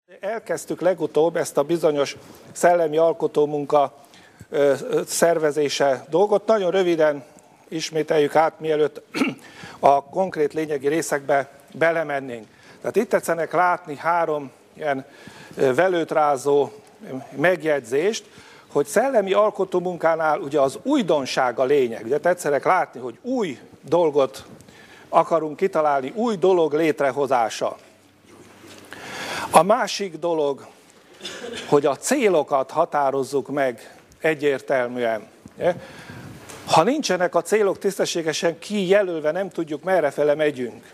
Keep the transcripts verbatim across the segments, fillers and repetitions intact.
Elkezdtük legutóbb ezt a bizonyos szellemi alkotómunka szervezése dolgot. Nagyon röviden ismételjük át, mielőtt a konkrét lényegi részekbe belemennénk. Tehát itt tetszenek látni három ilyen velőtrázó megjegyzést, hogy szellemi alkotómunkánál ugye az újdonság a lényeg. Ugye tetszenek látni, hogy új dolgot akarunk kitalálni, új dolog létrehozása. A másik dolog, hogy a célokat határozzuk meg egyértelműen. Ha nincsenek a célok tisztességesen kijelölve, nem tudjuk, merrefele megyünk.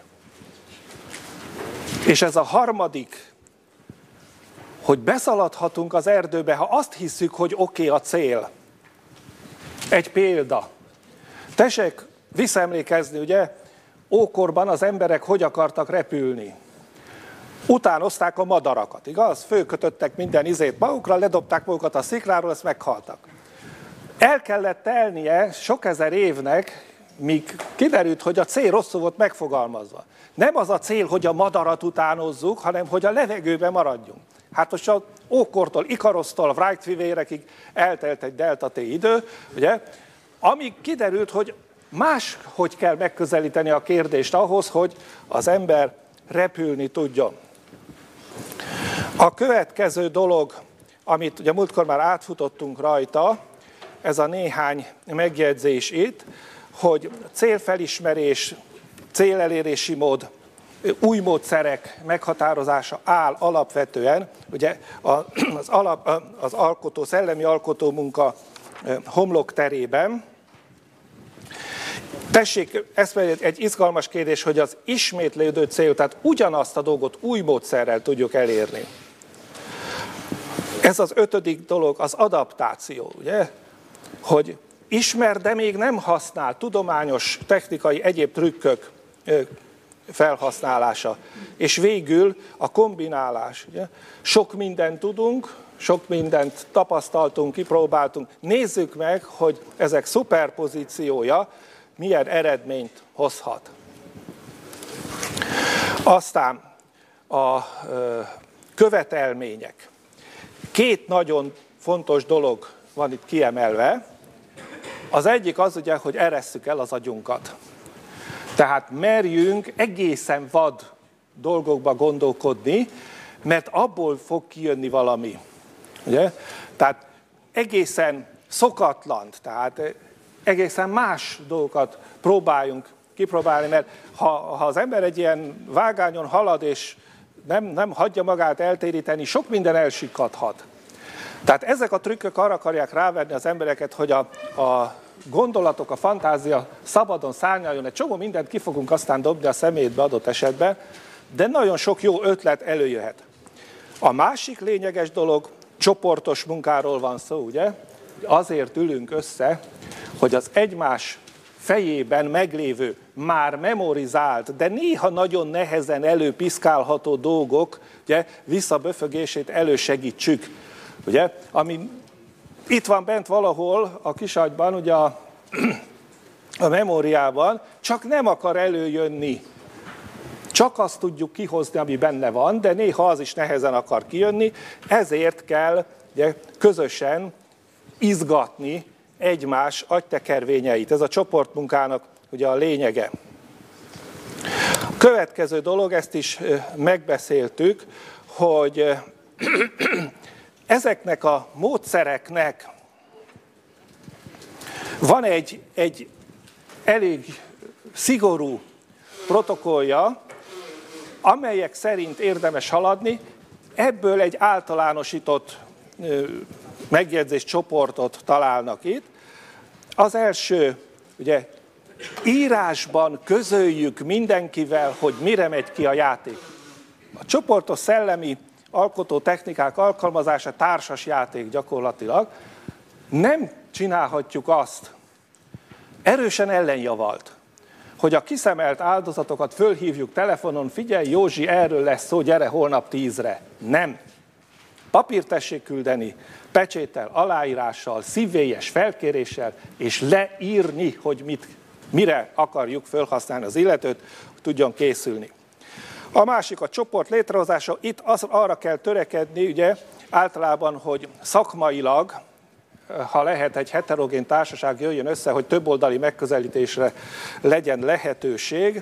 És ez a harmadik, hogy beszaladhatunk az erdőbe, ha azt hiszük, hogy oké okay a cél. Egy példa. Tessék visszaemlékezni, ugye, ókorban az emberek hogy akartak repülni. Utánozták a madarakat, igaz? Fölkötöttek minden izét magukra, ledobták magukat a szikláról, ezt meghaltak. El kellett telnie sok ezer évnek, míg kiderült, hogy a cél rosszul volt megfogalmazva. Nem az a cél, hogy a madarat utánozzuk, hanem hogy a levegőben maradjunk. Hát most az ókortól, Ikarosztól, Wright-fivérekig eltelt egy delta T idő, ugye? Amíg kiderült, hogy máshogy kell megközelíteni a kérdést ahhoz, hogy az ember repülni tudjon. A következő dolog, amit ugye múltkor már átfutottunk rajta, ez a néhány megjegyzés itt, hogy célfelismerés, célelérési mód, új módszerek meghatározása áll alapvetően, ugye az, alap, az alkotó, szellemi alkotó munka homlokterében. Tessék, ez egy izgalmas kérdés, hogy az ismétlődő cél, tehát ugyanazt a dolgot új módszerrel tudjuk elérni. Ez az ötödik dolog, az adaptáció, ugye? Hogy ismer, de még nem használ, tudományos, technikai, egyéb trükkök felhasználása. És végül a kombinálás. Ugye? Sok mindent tudunk, sok mindent tapasztaltunk, kipróbáltunk. Nézzük meg, hogy ezek szuperpozíciója milyen eredményt hozhat. Aztán a követelmények. Két nagyon fontos dolog van itt kiemelve. Az egyik az ugye, hogy eresszük el az agyunkat. Tehát merjünk egészen vad dolgokba gondolkodni, mert abból fog kijönni valami. Ugye? Tehát egészen szokatlan, tehát egészen más dolgokat próbáljunk kipróbálni, mert ha, ha az ember egy ilyen vágányon halad, és nem, nem hagyja magát eltéríteni, sok minden elsikadhat. Tehát ezek a trükkök arra akarják rávenni az embereket, hogy a, a gondolatok, a fantázia szabadon szárnyaljon, egy csomó mindent ki fogunk aztán dobni a szemétbe adott esetben, de nagyon sok jó ötlet előjöhet. A másik lényeges dolog, csoportos munkáról van szó, ugye? Azért ülünk össze, hogy az egymás fejében meglévő, már memorizált, de néha nagyon nehezen előpiszkálható dolgok, ugye, visszaböfögését elősegítsük. Ugye, ami itt van bent valahol a kisagyban, ugye a, a memóriában, csak nem akar előjönni. Csak azt tudjuk kihozni, ami benne van, de néha az is nehezen akar kijönni, ezért kell ugye, közösen izgatni egymás agytekervényeit. Ez a csoportmunkának ugye a lényege. A következő dolog, ezt is megbeszéltük, hogy ezeknek a módszereknek van egy, egy elég szigorú protokollja, amelyek szerint érdemes haladni, ebből egy általánosított megjegyzés csoportot találnak itt. Az első, ugye, írásban közöljük mindenkivel, hogy mire megy ki a játék. A csoportos szellemi alkotó technikák alkalmazása társas játék gyakorlatilag. Nem csinálhatjuk azt, erősen ellenjavalt, hogy a kiszemelt áldozatokat fölhívjuk telefonon, figyelj Józsi, erről lesz szó, gyere holnap tízre. Nem. Papírt tessék küldeni, pecséttel, aláírással, szívvélyes felkéréssel, és leírni, hogy mit, mire akarjuk felhasználni az illetőt, hogy tudjon készülni. A másik a csoport létrehozása. Itt az, arra kell törekedni, ugye, általában, hogy szakmailag, ha lehet, egy heterogén társaság jöjjön össze, hogy többoldali megközelítésre legyen lehetőség.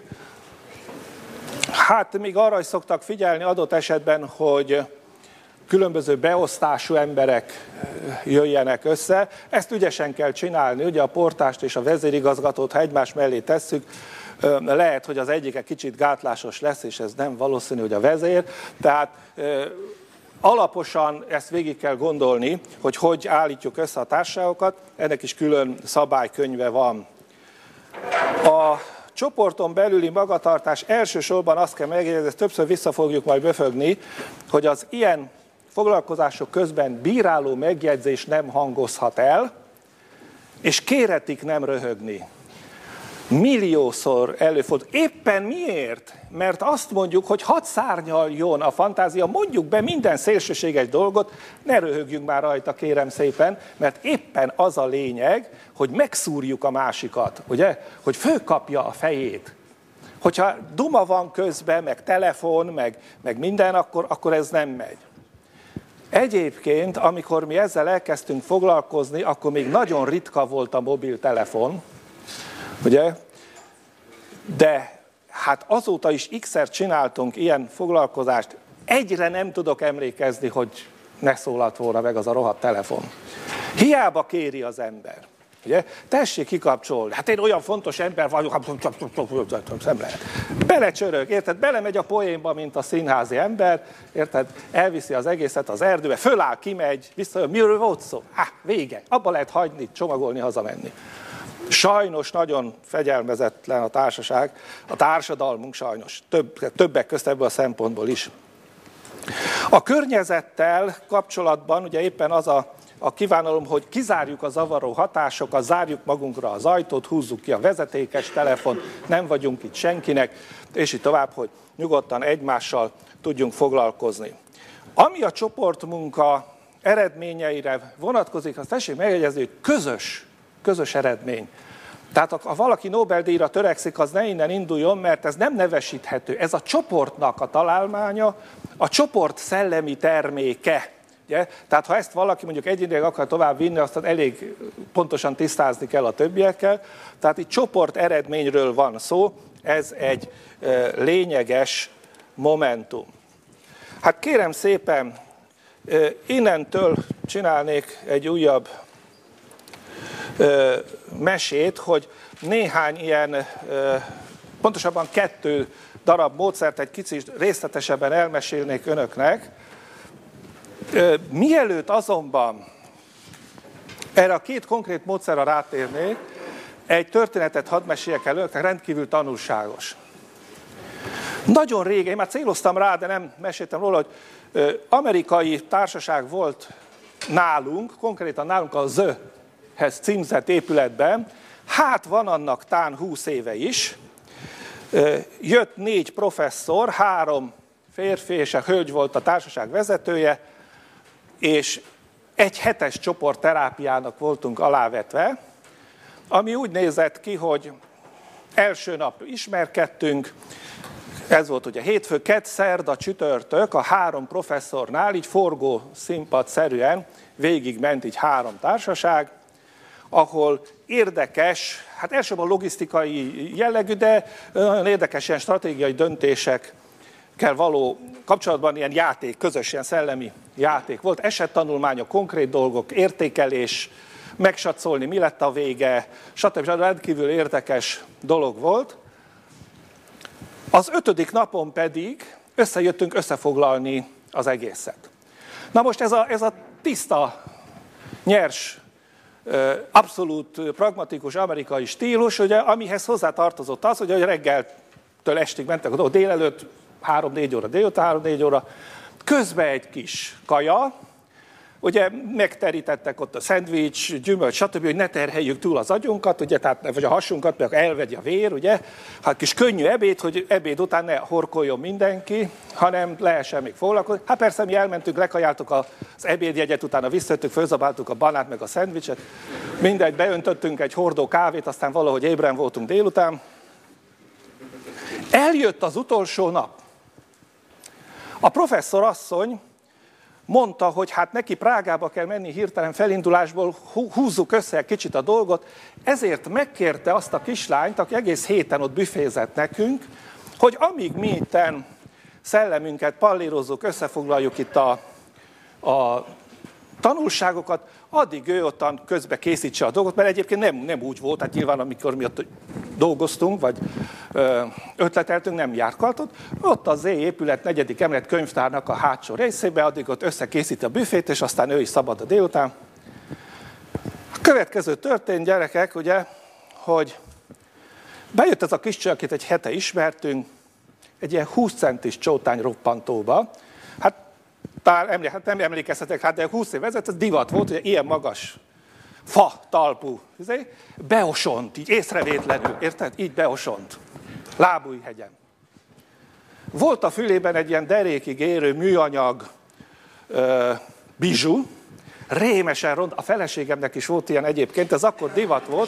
Hát még arra is szoktak figyelni adott esetben, hogy különböző beosztású emberek jöjjenek össze. Ezt ügyesen kell csinálni, ugye a portást és a vezérigazgatót, ha egymás mellé tesszük, lehet, hogy az egyik egy kicsit gátlásos lesz, és ez nem valószínű, hogy a vezér. Tehát alaposan ezt végig kell gondolni, hogy hogy állítjuk össze a társaságokat, ennek is külön szabálykönyve van. A csoporton belüli magatartás elsősorban azt kell megjegyezni, ezt többször vissza fogjuk majd böfögni, hogy az ilyen foglalkozások közben bíráló megjegyzés nem hangozhat el, és kéretik nem röhögni. Milliószor előfordul. Éppen miért? Mert azt mondjuk, hogy hadd szárnyaljon a fantázia, mondjuk be minden szélsőséges dolgot, ne röhögjünk már rajta, kérem szépen, mert éppen az a lényeg, hogy megszúrjuk a másikat, ugye? Hogy fölkapja a fejét. Hogyha duma van közben, meg telefon, meg, meg minden, akkor, akkor ez nem megy. Egyébként, amikor mi ezzel elkezdtünk foglalkozni, akkor még nagyon ritka volt a mobiltelefon, ugye? De hát azóta is x-szer csináltunk ilyen foglalkozást, egyre nem tudok emlékezni, hogy ne szólalt volna meg az a rohadt telefon. Hiába kéri az ember. Ugye? Tessék kikapcsolni. Hát én olyan fontos ember vagyok, nem lehet. Belecsörög, érted? Belemegy a poénba, mint a színházi ember, érted? Elviszi az egészet az erdőbe, föláll, kimegy, visszajön, miről volt szó? Há, vége. Abba lehet hagyni, csomagolni, hazamenni. Sajnos nagyon fegyelmezetlen a társaság, a társadalmunk sajnos, több, többek közt ebből a szempontból is. A környezettel kapcsolatban ugye éppen az a, a kívánalom, hogy kizárjuk a zavaró hatásokat, zárjuk magunkra az ajtót, húzzuk ki a vezetékes telefon, nem vagyunk itt senkinek, és így tovább, hogy nyugodtan egymással tudjunk foglalkozni. Ami a csoportmunka eredményeire vonatkozik, azt tessék megjegyezni, hogy közös, közös eredmény. Tehát ha valaki Nobel-díjra törekszik, az ne innen induljon, mert ez nem nevesíthető. Ez a csoportnak a találmánya, a csoport szellemi terméke. Ugye? Tehát ha ezt valaki mondjuk egyénileg akar tovább vinni, azt elég pontosan tisztázni kell a többiekkel. Tehát itt csoport eredményről van szó, ez egy lényeges momentum. Hát kérem szépen, innentől csinálnék egy újabb mesét, hogy néhány ilyen, pontosabban kettő darab módszert egy kicsit részletesebben elmesélnék önöknek. Mielőtt azonban erre a két konkrét módszerre rátérnék, egy történetet hadd meséljek el önöknek, rendkívül tanulságos. Nagyon régen, én már céloztam rá, de nem meséltem róla, hogy amerikai társaság volt nálunk, konkrétan nálunk a Zöhez címzett épületben, hát van annak tán húsz éve is, jött négy professzor, három férfi és a hölgy volt a társaság vezetője, és egy hetes csoportterápiának voltunk alávetve, ami úgy nézett ki, hogy első nap ismerkedtünk, ez volt ugye hétfő, kedd, szerda, csütörtök, a három professzornál, így forgó színpadszerűen végigment így három társaság, ahol érdekes, hát elsősorban logisztikai jellegű, de nagyon érdekes ilyen stratégiai döntésekkel való kapcsolatban ilyen játék, közös ilyen szellemi játék volt. Esettanulmányok, konkrét dolgok, értékelés, megsatszolni, mi lett a vége, stb. Rendkívül érdekes dolog volt. Az ötödik napon pedig összejöttünk összefoglalni az egészet. Na most ez a, ez a tiszta, nyers, abszolút pragmatikus amerikai stílus, ugye, amihez hozzátartozott az, hogy reggeltől estig mentek a dolgok, délelőtt három-négy óra, délután három-négy óra, közben egy kis kaja, ugye megterítettek ott a szendvics, gyümölcs, stb., hogy ne terheljük túl az agyunkat, ugye, tehát, vagy a hasunkat, mert elvegye a vér, ugye, hát kis könnyű ebéd, hogy ebéd után ne horkoljon mindenki, hanem lehessen még foglalkozni. Hát persze mi elmentünk, lekajáltuk az ebédjegyet, utána visszajöttük, fölzabáltuk a banát, meg a szendvicset, mindegy, beöntöttünk egy hordó kávét, aztán valahogy ébren voltunk délután. Eljött az utolsó nap. A professzor asszony mondta, hogy hát neki Prágába kell menni hirtelen felindulásból, húzzuk össze egy kicsit a dolgot, ezért megkérte azt a kislányt, aki egész héten ott büfézett nekünk, hogy amíg mi itten szellemünket pallírozzuk, összefoglaljuk itt a, a tanulságokat, addig ő ottan közbe készítse a dolgot, mert egyébként nem, nem úgy volt, hát nyilván amikor mi ott dolgoztunk, vagy ö, ötleteltünk, nem járkaltott, ott az épület negyedik emelet könyvtárnak a hátsó részébe, addig ott összekészíti a büfét, és aztán ő is szabad a délután. A következő történt, gyerekek, ugye, hogy bejött ez a kis csaj, akit egy hete ismertünk, egy ilyen húsz centis csótány roppantóba. Hát, talán emlé, hát nem emlékezhetek, hát de húsz év ezelőtt ez divat volt, hogy ilyen magas fa talpú, beosont, így észrevétlenül, érted? Így beosont, Lábújhegyen. Volt a fülében egy ilyen derékig érő műanyag ö, bizsú, rémesen rond, a feleségemnek is volt ilyen egyébként, ez akkor divat volt.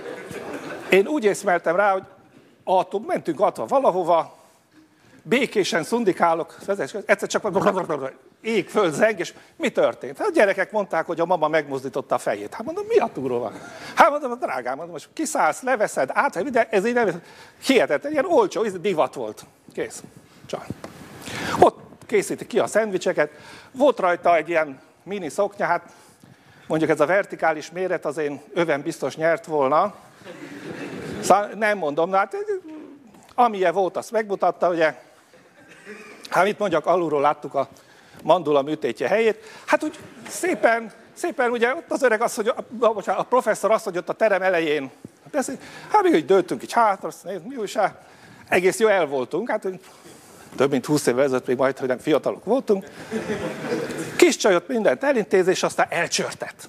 Én úgy észmeltem rá, hogy autó, mentünk atva valahova, békésen szundikálok, egyszer csak ég, föld, zeng, és mi történt? Hát a gyerekek mondták, hogy a mama megmozdította a fejét. Hát mondom, mi a túró van? Hát mondom, drágám, mondom, most kiszállsz, leveszed, át, de ez így nem, hihetetlen, ilyen olcsó, ez divat volt. Kész. Csak. Ott készíti ki a szendvicseket, volt rajta egy ilyen mini szoknya, hát mondjuk ez a vertikális méret az én övem biztos nyert volna. Szóval nem mondom, hát amilyen volt, azt megmutatta, ugye. Hát mit mondjak, alulról láttuk a mandula műtétje helyét. Hát úgy szépen, szépen ugye ott az öreg az, hogy a, a professzor azt, hogy ott a terem elején beszél, hát mi úgy dőltünk így hátra, azt nézd, mi újság, egész jó el voltunk, hát több mint húsz évvel ezelőtt még majd, hogy nem fiatalok voltunk. Kis csajot mindent elintéz, és aztán elcsörtett.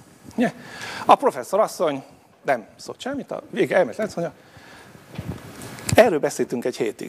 A professzor asszony nem szólt semmit, a vége elment lesz, mondja, erről beszéltünk egy hétig,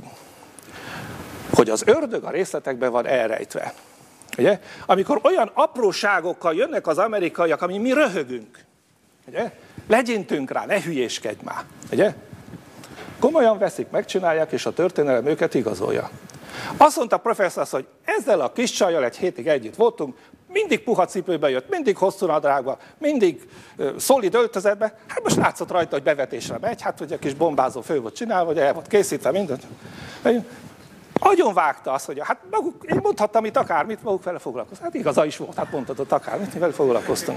hogy az ördög a részletekben van elrejtve. Ugye? Amikor olyan apróságokkal jönnek az amerikaiak, ami mi röhögünk, ugye? Legyintünk rá, ne hülyéskedj már. Ugye? Komolyan veszik, megcsinálják, és a történelem őket igazolja. Azt mondta a professzor, hogy ezzel a kis csajjal egy hétig együtt voltunk, mindig puha cipőbe jött, mindig hosszú nadrágba, mindig uh, szolid öltözetbe. Hát most látszott rajta, hogy bevetésre megy, hát hogy a kis bombázó fő volt csinálva, hogy el volt készítve mindent. Agyon vágta azt, hogy hát maguk, én mondhattam itt akármit, maguk vele foglalkoztunk. Hát igaza is volt, hát mondhatott akármit, mi vele foglalkoztunk.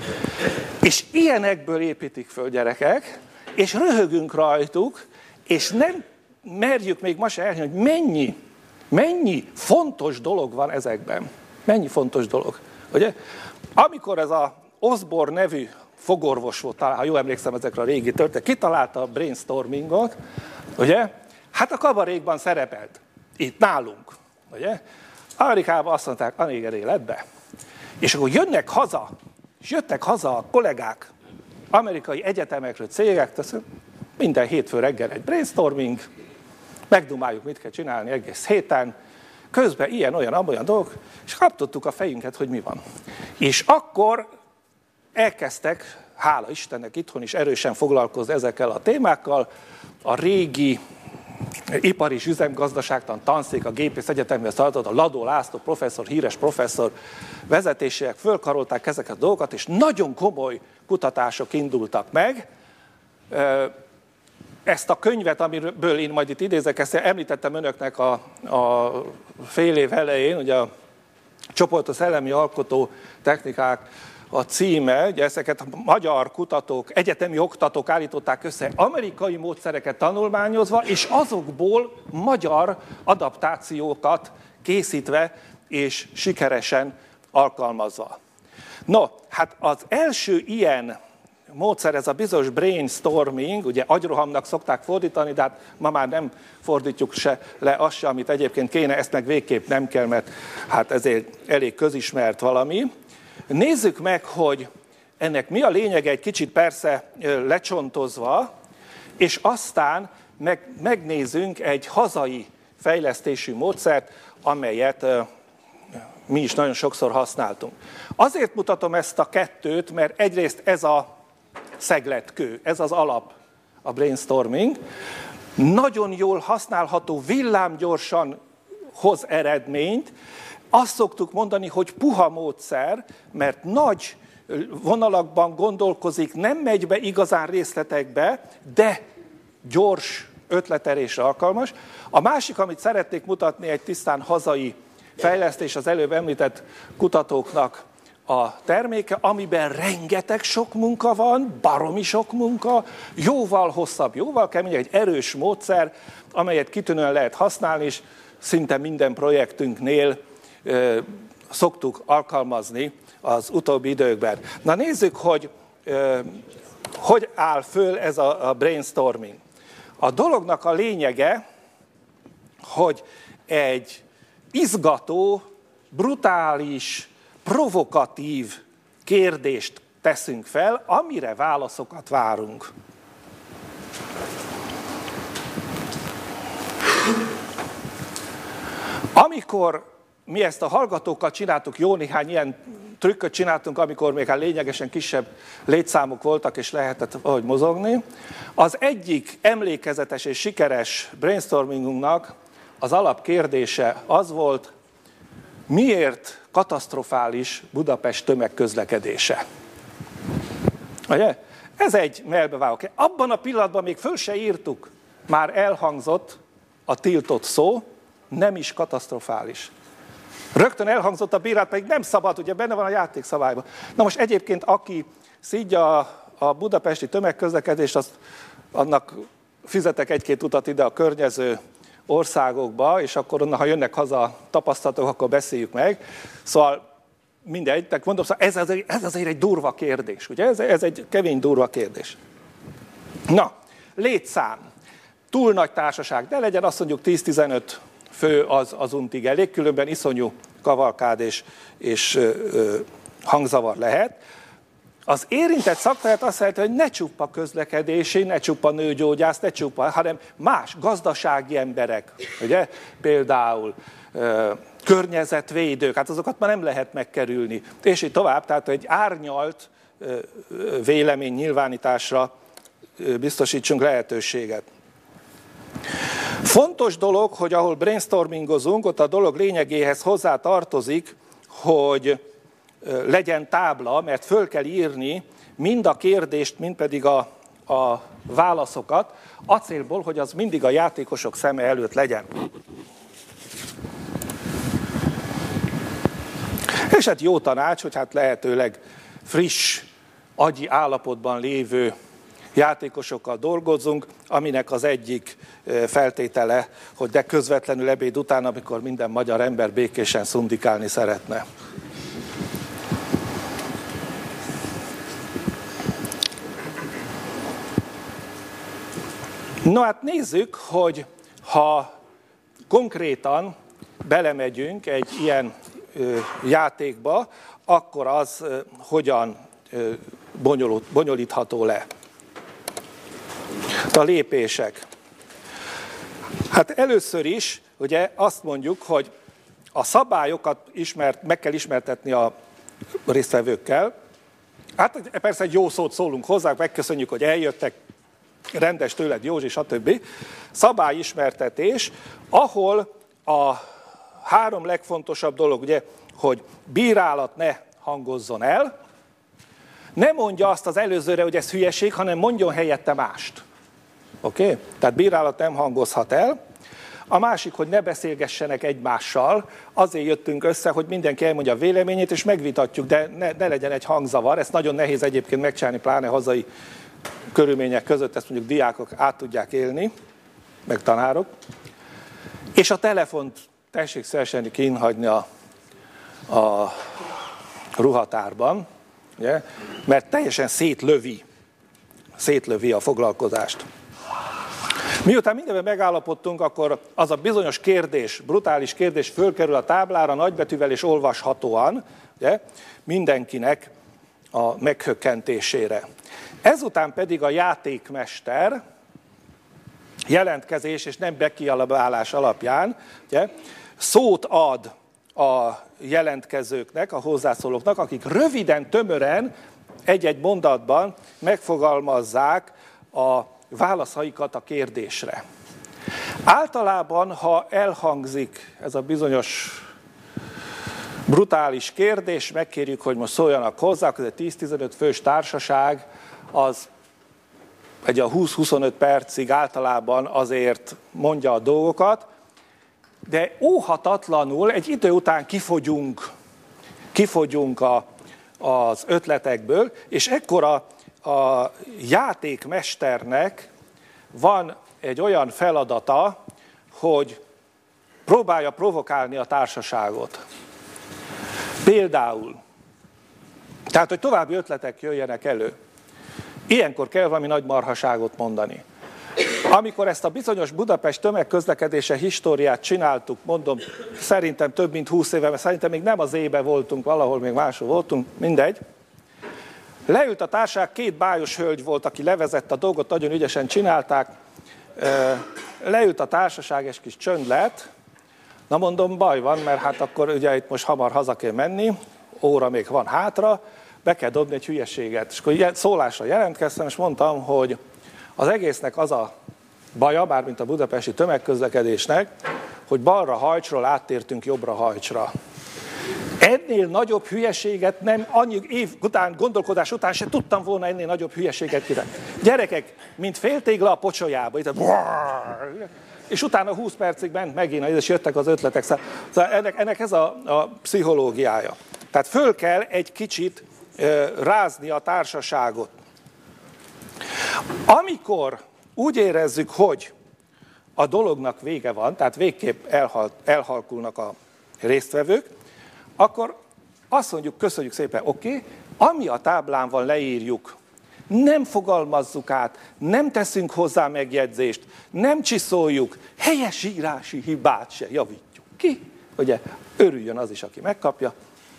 És ilyenekből építik föl gyerekek, és röhögünk rajtuk, és nem merjük még ma se elhinni, hogy mennyi, mennyi fontos dolog van ezekben. Mennyi fontos dolog. Ugye? Amikor ez a Osborne nevű fogorvos volt, ha jól emlékszem ezekre a régi történetek, kitalálta a brainstormingot, ugye? Hát a kabarékban szerepelt. Itt nálunk. Ugye? Amerikában azt mondták, a néger életbe. És akkor jönnek haza, és jöttek haza a kollégák amerikai egyetemekről, cégektől, minden hétfő reggel egy brainstorming, megdumáljuk, mit kell csinálni egész héten, közben ilyen, olyan, amolyan dolgok, és kaptottuk a fejünket, hogy mi van. És akkor elkezdtek, hála Istennek, itthon is erősen foglalkozni ezekkel a témákkal, a régi ipari és üzemgazdaságtan tanszék, a Gépész Egyetemhez tartott, a Ladó László professzor, híres professzor vezetésének fölkarolták ezeket a dolgokat, és nagyon komoly kutatások indultak meg. Ezt a könyvet, amiből én majd itt idézek, ezt említettem önöknek a, a fél év elején, ugye a csoportos szellemi alkotó technikák a címe, ugye ezeket a magyar kutatók, egyetemi oktatók állították össze amerikai módszereket tanulmányozva, és azokból magyar adaptációkat készítve és sikeresen alkalmazva. No, hát az első ilyen módszer, ez a bizonyos brainstorming, ugye agyrohamnak szokták fordítani, de hát ma már nem fordítjuk se le azt se, amit egyébként kéne, ezt meg végképp nem kell, mert hát ezért elég közismert valami. Nézzük meg, hogy ennek mi a lényege, egy kicsit persze lecsontozva, és aztán meg, megnézzünk egy hazai fejlesztésű módszert, amelyet mi is nagyon sokszor használtunk. Azért mutatom ezt a kettőt, mert egyrészt ez a szegletkő, ez az alap, a brainstorming, nagyon jól használható, villámgyorsan hoz eredményt. Azt szoktuk mondani, hogy puha módszer, mert nagy vonalakban gondolkozik, nem megy be igazán részletekbe, de gyors ötletelésre alkalmas. A másik, amit szeretnék mutatni, egy tisztán hazai fejlesztés, az előbb említett kutatóknak a terméke, amiben rengeteg sok munka van, baromi sok munka, jóval hosszabb, jóval keményebb, egy erős módszer, amelyet kitűnően lehet használni, és szinte minden projektünknél ö, szoktuk alkalmazni az utóbbi időkben. Na nézzük, hogy ö, hogy áll föl ez a, a brainstorming. A dolognak a lényege, hogy egy izgató, brutális, provokatív kérdést teszünk fel, amire válaszokat várunk. Amikor mi ezt a hallgatókkal csináltuk, jó néhány ilyen trükköt csináltunk, amikor még hát lényegesen kisebb létszámok voltak, és lehetett ahogy mozogni. Az egyik emlékezetes és sikeres brainstormingunknak az alapkérdése az volt, miért katasztrofális Budapest tömegközlekedése? Ugye? Ez egy melbevágó. Abban a pillanatban még föl se írtuk, már elhangzott a tiltott szó, nem is katasztrofális. Rögtön elhangzott a bírálat, pedig nem szabad, ugye benne van a játékszabályban. Na most egyébként, aki szidja a budapesti tömegközlekedést, azt, annak fizetek egy-két utat ide a környező országokba, és akkor onnan, ha jönnek haza tapasztalatok, akkor beszéljük meg. Szóval mindegy, tehát mondom, szóval ez, azért, ez azért egy durva kérdés, ugye? Ez, ez egy kemény durva kérdés. Na, létszám. Túl nagy társaság, de legyen azt mondjuk tíz-tizenöt fő az, az untig elég, különben iszonyú kavalkád és, és ö, ö, hangzavar lehet. Az érintett szakterület azt jelenti, hogy ne csupa közlekedési, ne csupa nőgyógyász, ne csupa, hanem más gazdasági emberek, ugye? Például ö, környezetvédők, hát azokat már nem lehet megkerülni. És így tovább, tehát egy árnyalt ö, vélemény nyilvánításra ö, biztosítsunk lehetőséget. Fontos dolog, hogy ahol brainstormingozunk, ott a dolog lényegéhez hozzá tartozik, hogy legyen tábla, mert föl kell írni mind a kérdést, mind pedig a, a válaszokat, a célból, hogy az mindig a játékosok szeme előtt legyen. És hát jó tanács, hogy hát lehetőleg friss, agyi állapotban lévő játékosokkal dolgozzunk, aminek az egyik feltétele, hogy de közvetlenül ebéd után, amikor minden magyar ember békésen szundikálni szeretne. No hát nézzük, hogy ha konkrétan belemegyünk egy ilyen ö, játékba, akkor az ö, hogyan ö, bonyolult, bonyolítható le. A lépések. Hát először is ugye azt mondjuk, hogy a szabályokat ismert, meg kell ismertetni a résztvevőkkel. Hát persze egy jó szót szólunk hozzá, megköszönjük, hogy eljöttek, rendes tőled Józsi, stb. Szabályismertetés, ahol a három legfontosabb dolog, ugye, hogy bírálat ne hangozzon el, ne mondja azt az előzőre, hogy ez hülyeség, hanem mondjon helyette mást. Oké? Okay? Tehát bírálat nem hangozhat el. A másik, hogy ne beszélgessenek egymással, azért jöttünk össze, hogy mindenki elmondja a véleményét, és megvitatjuk, de ne, ne legyen egy hangzavar. Ezt nagyon nehéz egyébként megcsinálni, pláne hazai körülmények között, ezt mondjuk diákok át tudják élni, meg tanárok. És a telefont tessék szívesen kínhagyni a, a ruhatárban, ugye? Mert teljesen szétlövi, szétlövi a foglalkozást. Miután mindenben megállapodtunk, akkor az a bizonyos kérdés, brutális kérdés fölkerül a táblára nagybetűvel és olvashatóan, ugye, mindenkinek a meghökkentésére. Ezután pedig a játékmester jelentkezés és nem bekiabálás alapján ugye, szót ad a jelentkezőknek, a hozzászólóknak, akik röviden, tömören, egy-egy mondatban megfogalmazzák a válaszaikat a kérdésre. Általában, ha elhangzik ez a bizonyos brutális kérdés, megkérjük, hogy most szóljanak hozzá, ez egy tíz-tizenöt fős társaság, az egy a húsz-huszonöt percig általában azért mondja a dolgokat, de óhatatlanul egy idő után kifogyunk, kifogyunk a, az ötletekből, és ekkor a, a játékmesternek van egy olyan feladata, hogy próbálja provokálni a társaságot. Például, tehát, hogy további ötletek jöjjenek elő. Ilyenkor kell valami nagy marhaságot mondani. Amikor ezt a bizonyos Budapest tömegközlekedése históriát csináltuk, mondom, szerintem több mint húsz éve, mert szerintem még nem az ébe voltunk, valahol még máshol voltunk, mindegy. Leült a társaság, két bájos hölgy volt, aki levezette a dolgot, nagyon ügyesen csinálták. Leült a társaság, és kis csönd lett. Na mondom, baj van, mert hát akkor ugye itt most hamar haza kell menni, óra még van hátra, be kell dobni egy hülyeséget. És akkor szólásra jelentkeztem, és mondtam, hogy az egésznek az a baja, bármint a budapesti tömegközlekedésnek, hogy balra hajcsról áttértünk jobbra hajcsra. Ennél nagyobb hülyeséget nem, annyi év után, gondolkodás után se tudtam volna ennél nagyobb hülyeséget kitenni. Gyerekek, mint féltégla a pocsolyába, itt, és utána húsz percig ment megint, és jöttek az ötletek. Szóval ennek, ennek ez a, a pszichológiája. Tehát föl kell egy kicsit e, rázni a társaságot. Amikor úgy érezzük, hogy a dolognak vége van, tehát végképp elhal, elhalkulnak a résztvevők, akkor azt mondjuk, köszönjük szépen, oké, okay, ami a táblán van, leírjuk. Nem fogalmazzuk át, nem teszünk hozzá megjegyzést, nem csiszoljuk, helyes írási hibát se javítjuk ki. Ugye, örüljön az is, aki megkapja.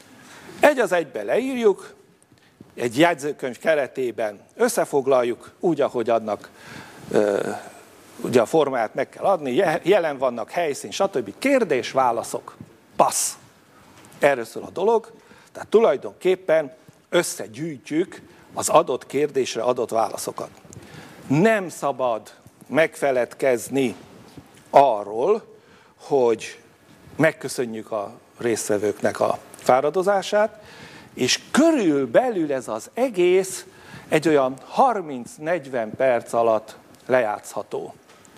Egy az egybe leírjuk, egy jegyzőkönyv keretében összefoglaljuk, úgy, ahogy adnak, ugye a formáját meg kell adni, jelen vannak, helyszín, stb. Kérdés, válaszok, passz. Erről szól a dolog, tehát tulajdonképpen összegyűjtjük az adott kérdésre adott válaszokat. Nem szabad megfeledkezni arról, hogy megköszönjük a résztvevőknek a fáradozását, és körülbelül ez az egész egy olyan harminc-negyven perc alatt lejátszható.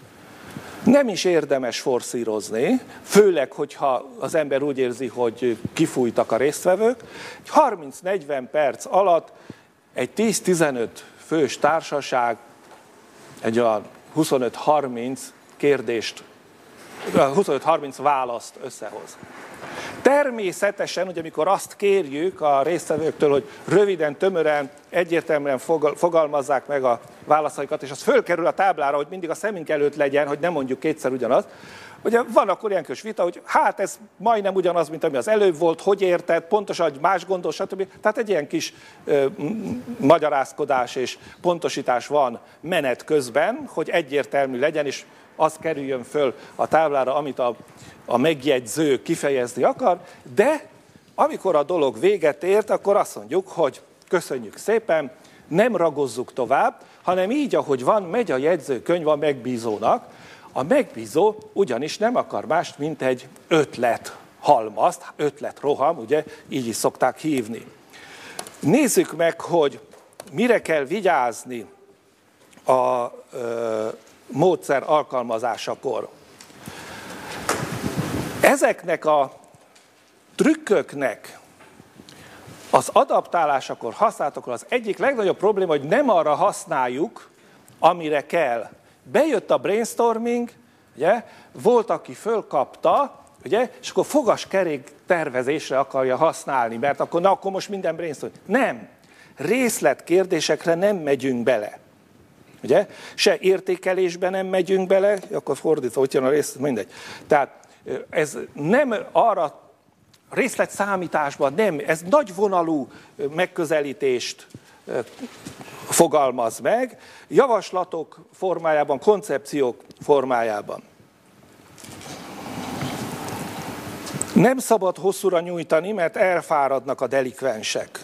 Nem is érdemes forszírozni, főleg, hogyha az ember úgy érzi, hogy kifújtak a résztvevők. Egy harminc-negyven perc alatt egy tíz-tizenöt fős társaság egy olyan huszonöt-harminc kérdést, huszonöt-harminc választ összehoz. Természetesen, hogy amikor azt kérjük a résztvevőktől, hogy röviden, tömören, egyértelműen fogalmazzák meg a válaszaikat, és az fölkerül a táblára, hogy mindig a szemünk előtt legyen, hogy nem mondjuk kétszer ugyanaz. Ugye van akkor ilyen kis vita, hogy hát ez majdnem ugyanaz, mint ami az előbb volt, hogy érted, pontosan, hogy más gondol, stb. Tehát egy ilyen kis ö, magyarázkodás és pontosítás van menet közben, hogy egyértelmű legyen, és az kerüljön föl a táblára, amit a, a megjegyző kifejezni akar, de amikor a dolog véget ért, akkor azt mondjuk, hogy köszönjük szépen, nem ragozzuk tovább, hanem így, ahogy van, megy a jegyzőkönyv a megbízónak. A megbízó ugyanis nem akar mást, mint egy ötlet halmazt, ötlet roham, ugye így is szokták hívni. Nézzük meg, hogy mire kell vigyázni a ö, módszer alkalmazásakor. Ezeknek a trükköknek az adaptálásakor, használatokor az egyik legnagyobb probléma, hogy nem arra használjuk, amire kell. Bejött a brainstorming, ugye, volt, aki fölkapta, ugye, és akkor fogaskerék tervezésre akarja használni, mert akkor, na, akkor most minden brainstorming. Nem, részletkérdésekre nem megyünk bele. Ugye? Se értékelésbe nem megyünk bele, akkor fordítva, hogy jön a rész, mindegy. Tehát ez nem arra, részletszámításban nem, ez nagyvonalú megközelítést fogalmaz meg, javaslatok formájában, koncepciók formájában. Nem szabad hosszúra nyújtani, mert elfáradnak a delikvensek.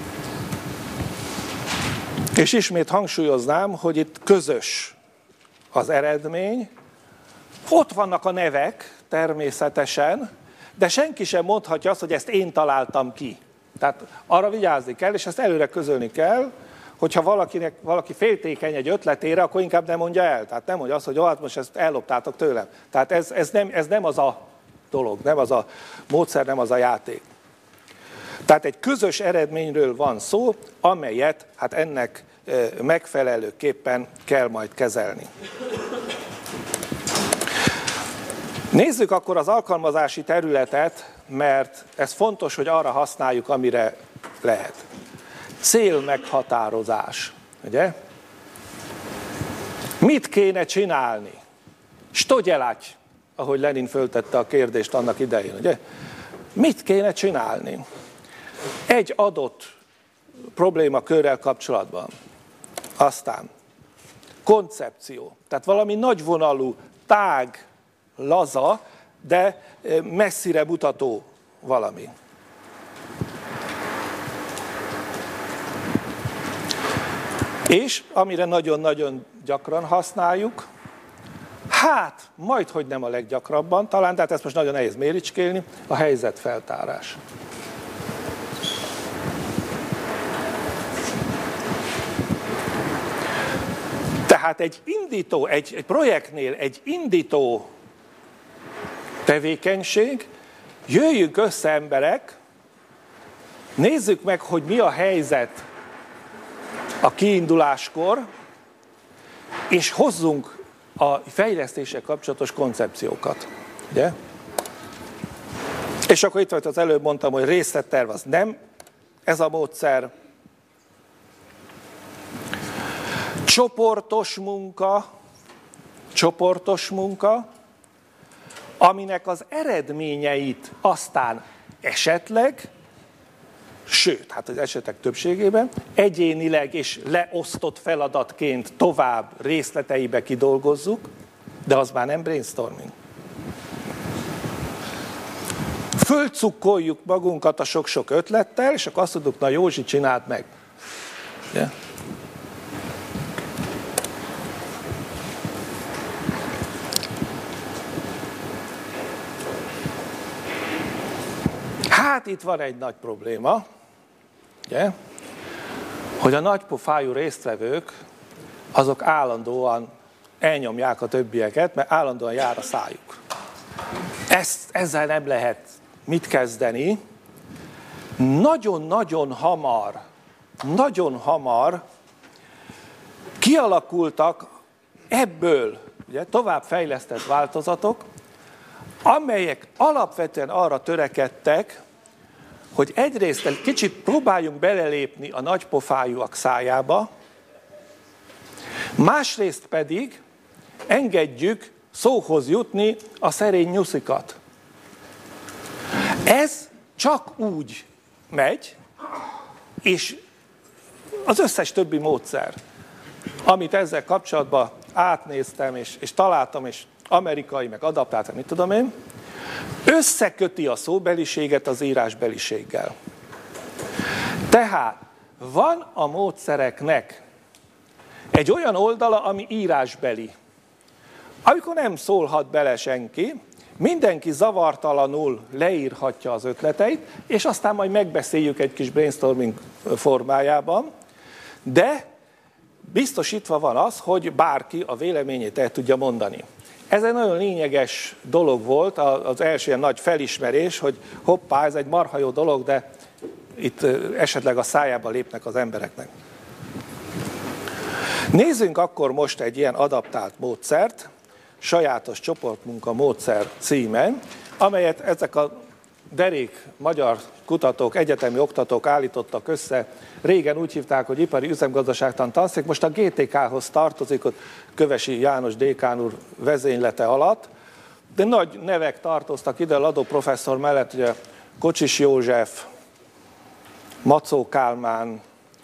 És ismét hangsúlyoznám, hogy itt közös az eredmény, ott vannak a nevek természetesen, de senki sem mondhatja azt, hogy ezt én találtam ki. Tehát arra vigyázni kell, és ezt előre közölni kell, hogyha valakinek, valaki féltékeny egy ötletére, akkor inkább nem mondja el. Tehát nem mondja azt, hogy hát most ezt elloptátok tőlem. Tehát ez, ez, nem, ez nem az a dolog, nem az a módszer, nem az a játék. Tehát egy közös eredményről van szó, amelyet hát ennek megfelelőképpen kell majd kezelni. Nézzük akkor az alkalmazási területet, mert ez fontos, hogy arra használjuk, amire lehet. Célmeghatározás, ugye? Mit kéne csinálni? Što dělať, ahogy Lenin föltette a kérdést annak idején, ugye? Mit kéne csinálni? Egy adott problémakörrel kapcsolatban. Aztán koncepció, tehát valami nagyvonalú, tág, laza, de messzire mutató valami. És amire nagyon-nagyon gyakran használjuk, hát majdhogy nem a leggyakrabban, talán, tehát ezt most nagyon nehéz méricskélni, a helyzetfeltárás. Tehát egy indító, egy, egy projektnél egy indító tevékenység, jöjjünk össze emberek, nézzük meg, hogy mi a helyzet a kiinduláskor, és hozzunk a fejlesztéssel kapcsolatos koncepciókat. Ugye? És akkor itt volt az előbb mondtam, hogy részletterv az nem ez a módszer. Csoportos munka, csoportos munka, aminek az eredményeit aztán esetleg, sőt, hát az esetek többségében, egyénileg és leosztott feladatként tovább részleteibe kidolgozzuk, de az már nem brainstorming. Fölcukkoljuk magunkat a sok-sok ötlettel, és akkor azt tudjuk, na Józsi, csináld meg. Yeah. Hát itt van egy nagy probléma, ugye? Hogy a nagypofájú résztvevők azok állandóan elnyomják a többieket, mert állandóan jár a szájuk. Ezt, ezzel nem lehet mit kezdeni. Nagyon-nagyon hamar, nagyon hamar kialakultak ebből ugye, továbbfejlesztett változatok, amelyek alapvetően arra törekedtek, hogy egyrészt egy kicsit próbáljunk belelépni a nagypofájúak szájába, másrészt pedig engedjük szóhoz jutni a szerény nyuszikat. Ez csak úgy megy, és az összes többi módszer, amit ezzel kapcsolatban átnéztem, és, és találtam, és amerikai, meg adaptáltam, mit tudom én, összeköti a szóbeliséget az írásbeliséggel. Tehát van a módszereknek egy olyan oldala, ami írásbeli. Amikor nem szólhat bele senki, mindenki zavartalanul leírhatja az ötleteit, és aztán majd megbeszéljük egy kis brainstorming formájában, de biztosítva van az, hogy bárki a véleményét el tudja mondani. Ez egy nagyon lényeges dolog volt, az első ilyen nagy felismerés, hogy hoppá, ez egy marha jó dolog, de itt esetleg a szájába lépnek az embereknek. Nézzünk akkor most egy ilyen adaptált módszert, sajátos csoportmunka módszer címen, amelyet ezek a derék magyar kutatók, egyetemi oktatók állítottak össze. Régen úgy hívták, hogy ipari üzemgazdaságtan tanszék, most a gé té ká-hoz tartozik, ott Kövesi János dékán úr vezénylete alatt, de nagy nevek tartoztak ide, Ladó professzor mellett, ugye Kocsis József, Macó Kálmán,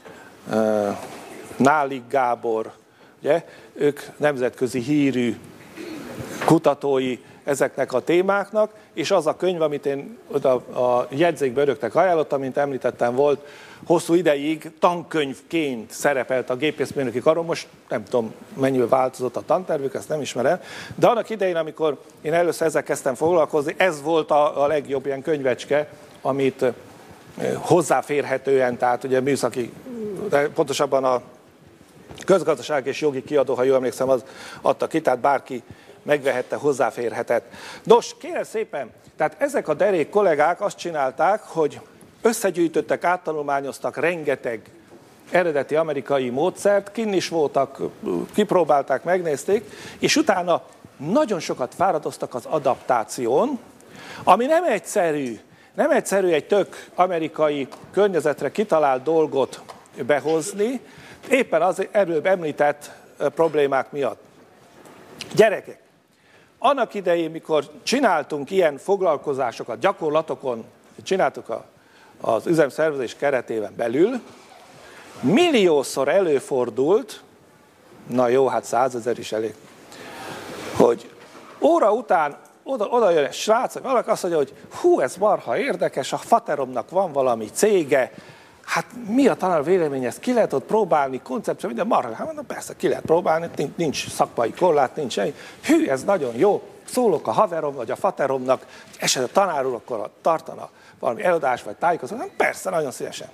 Nálik Gábor, ugye, ők nemzetközi hírű kutatói ezeknek a témáknak, és az a könyv, amit én oda a jegyzékbe önöknek ajánlottam, mint említettem, volt hosszú ideig tankönyvként szerepelt a gépészmérnöki karon, most nem tudom, mennyivel változott a tantervük, ezt nem ismerem, de annak idején, amikor én először ezzel kezdtem foglalkozni, ez volt a, a legjobb ilyen könyvecske, amit hozzáférhetően, tehát ugye műszaki, de pontosabban a közgazdaság és jogi kiadó, ha jól emlékszem, az adta ki, tehát bárki megvehette, hozzáférhetett. Nos, kérem szépen, tehát ezek a derék kollégák azt csinálták, hogy összegyűjtöttek, áttanulmányoztak rengeteg eredeti amerikai módszert, kinn is voltak, kipróbálták, megnézték, és utána nagyon sokat fáradoztak az adaptáción, ami nem egyszerű, nem egyszerű egy tök amerikai környezetre kitalált dolgot behozni, éppen az előbb említett problémák miatt. Gyerekek, annak idején, mikor csináltunk ilyen foglalkozásokat, gyakorlatokon, csináltuk a, az üzemszervezés keretében belül, milliószor előfordult, na jó, hát százezer is elég, hogy óra után oda, oda jön egy srác, vagy valaki azt mondja, hogy hú, ez marha érdekes, a fateromnak van valami cége, hát mi a tanár vélemény, ezt ki lehet ott próbálni, koncepció, minden marha, hát mondom, persze, ki lehet próbálni, nincs szakmai korlát, nincs semmi, hű, ez nagyon jó, szólok a haverom, vagy a fateromnak, esetleg a tanár úr akkor tartana valami előadás, vagy tájékoztatás, persze, nagyon szívesen.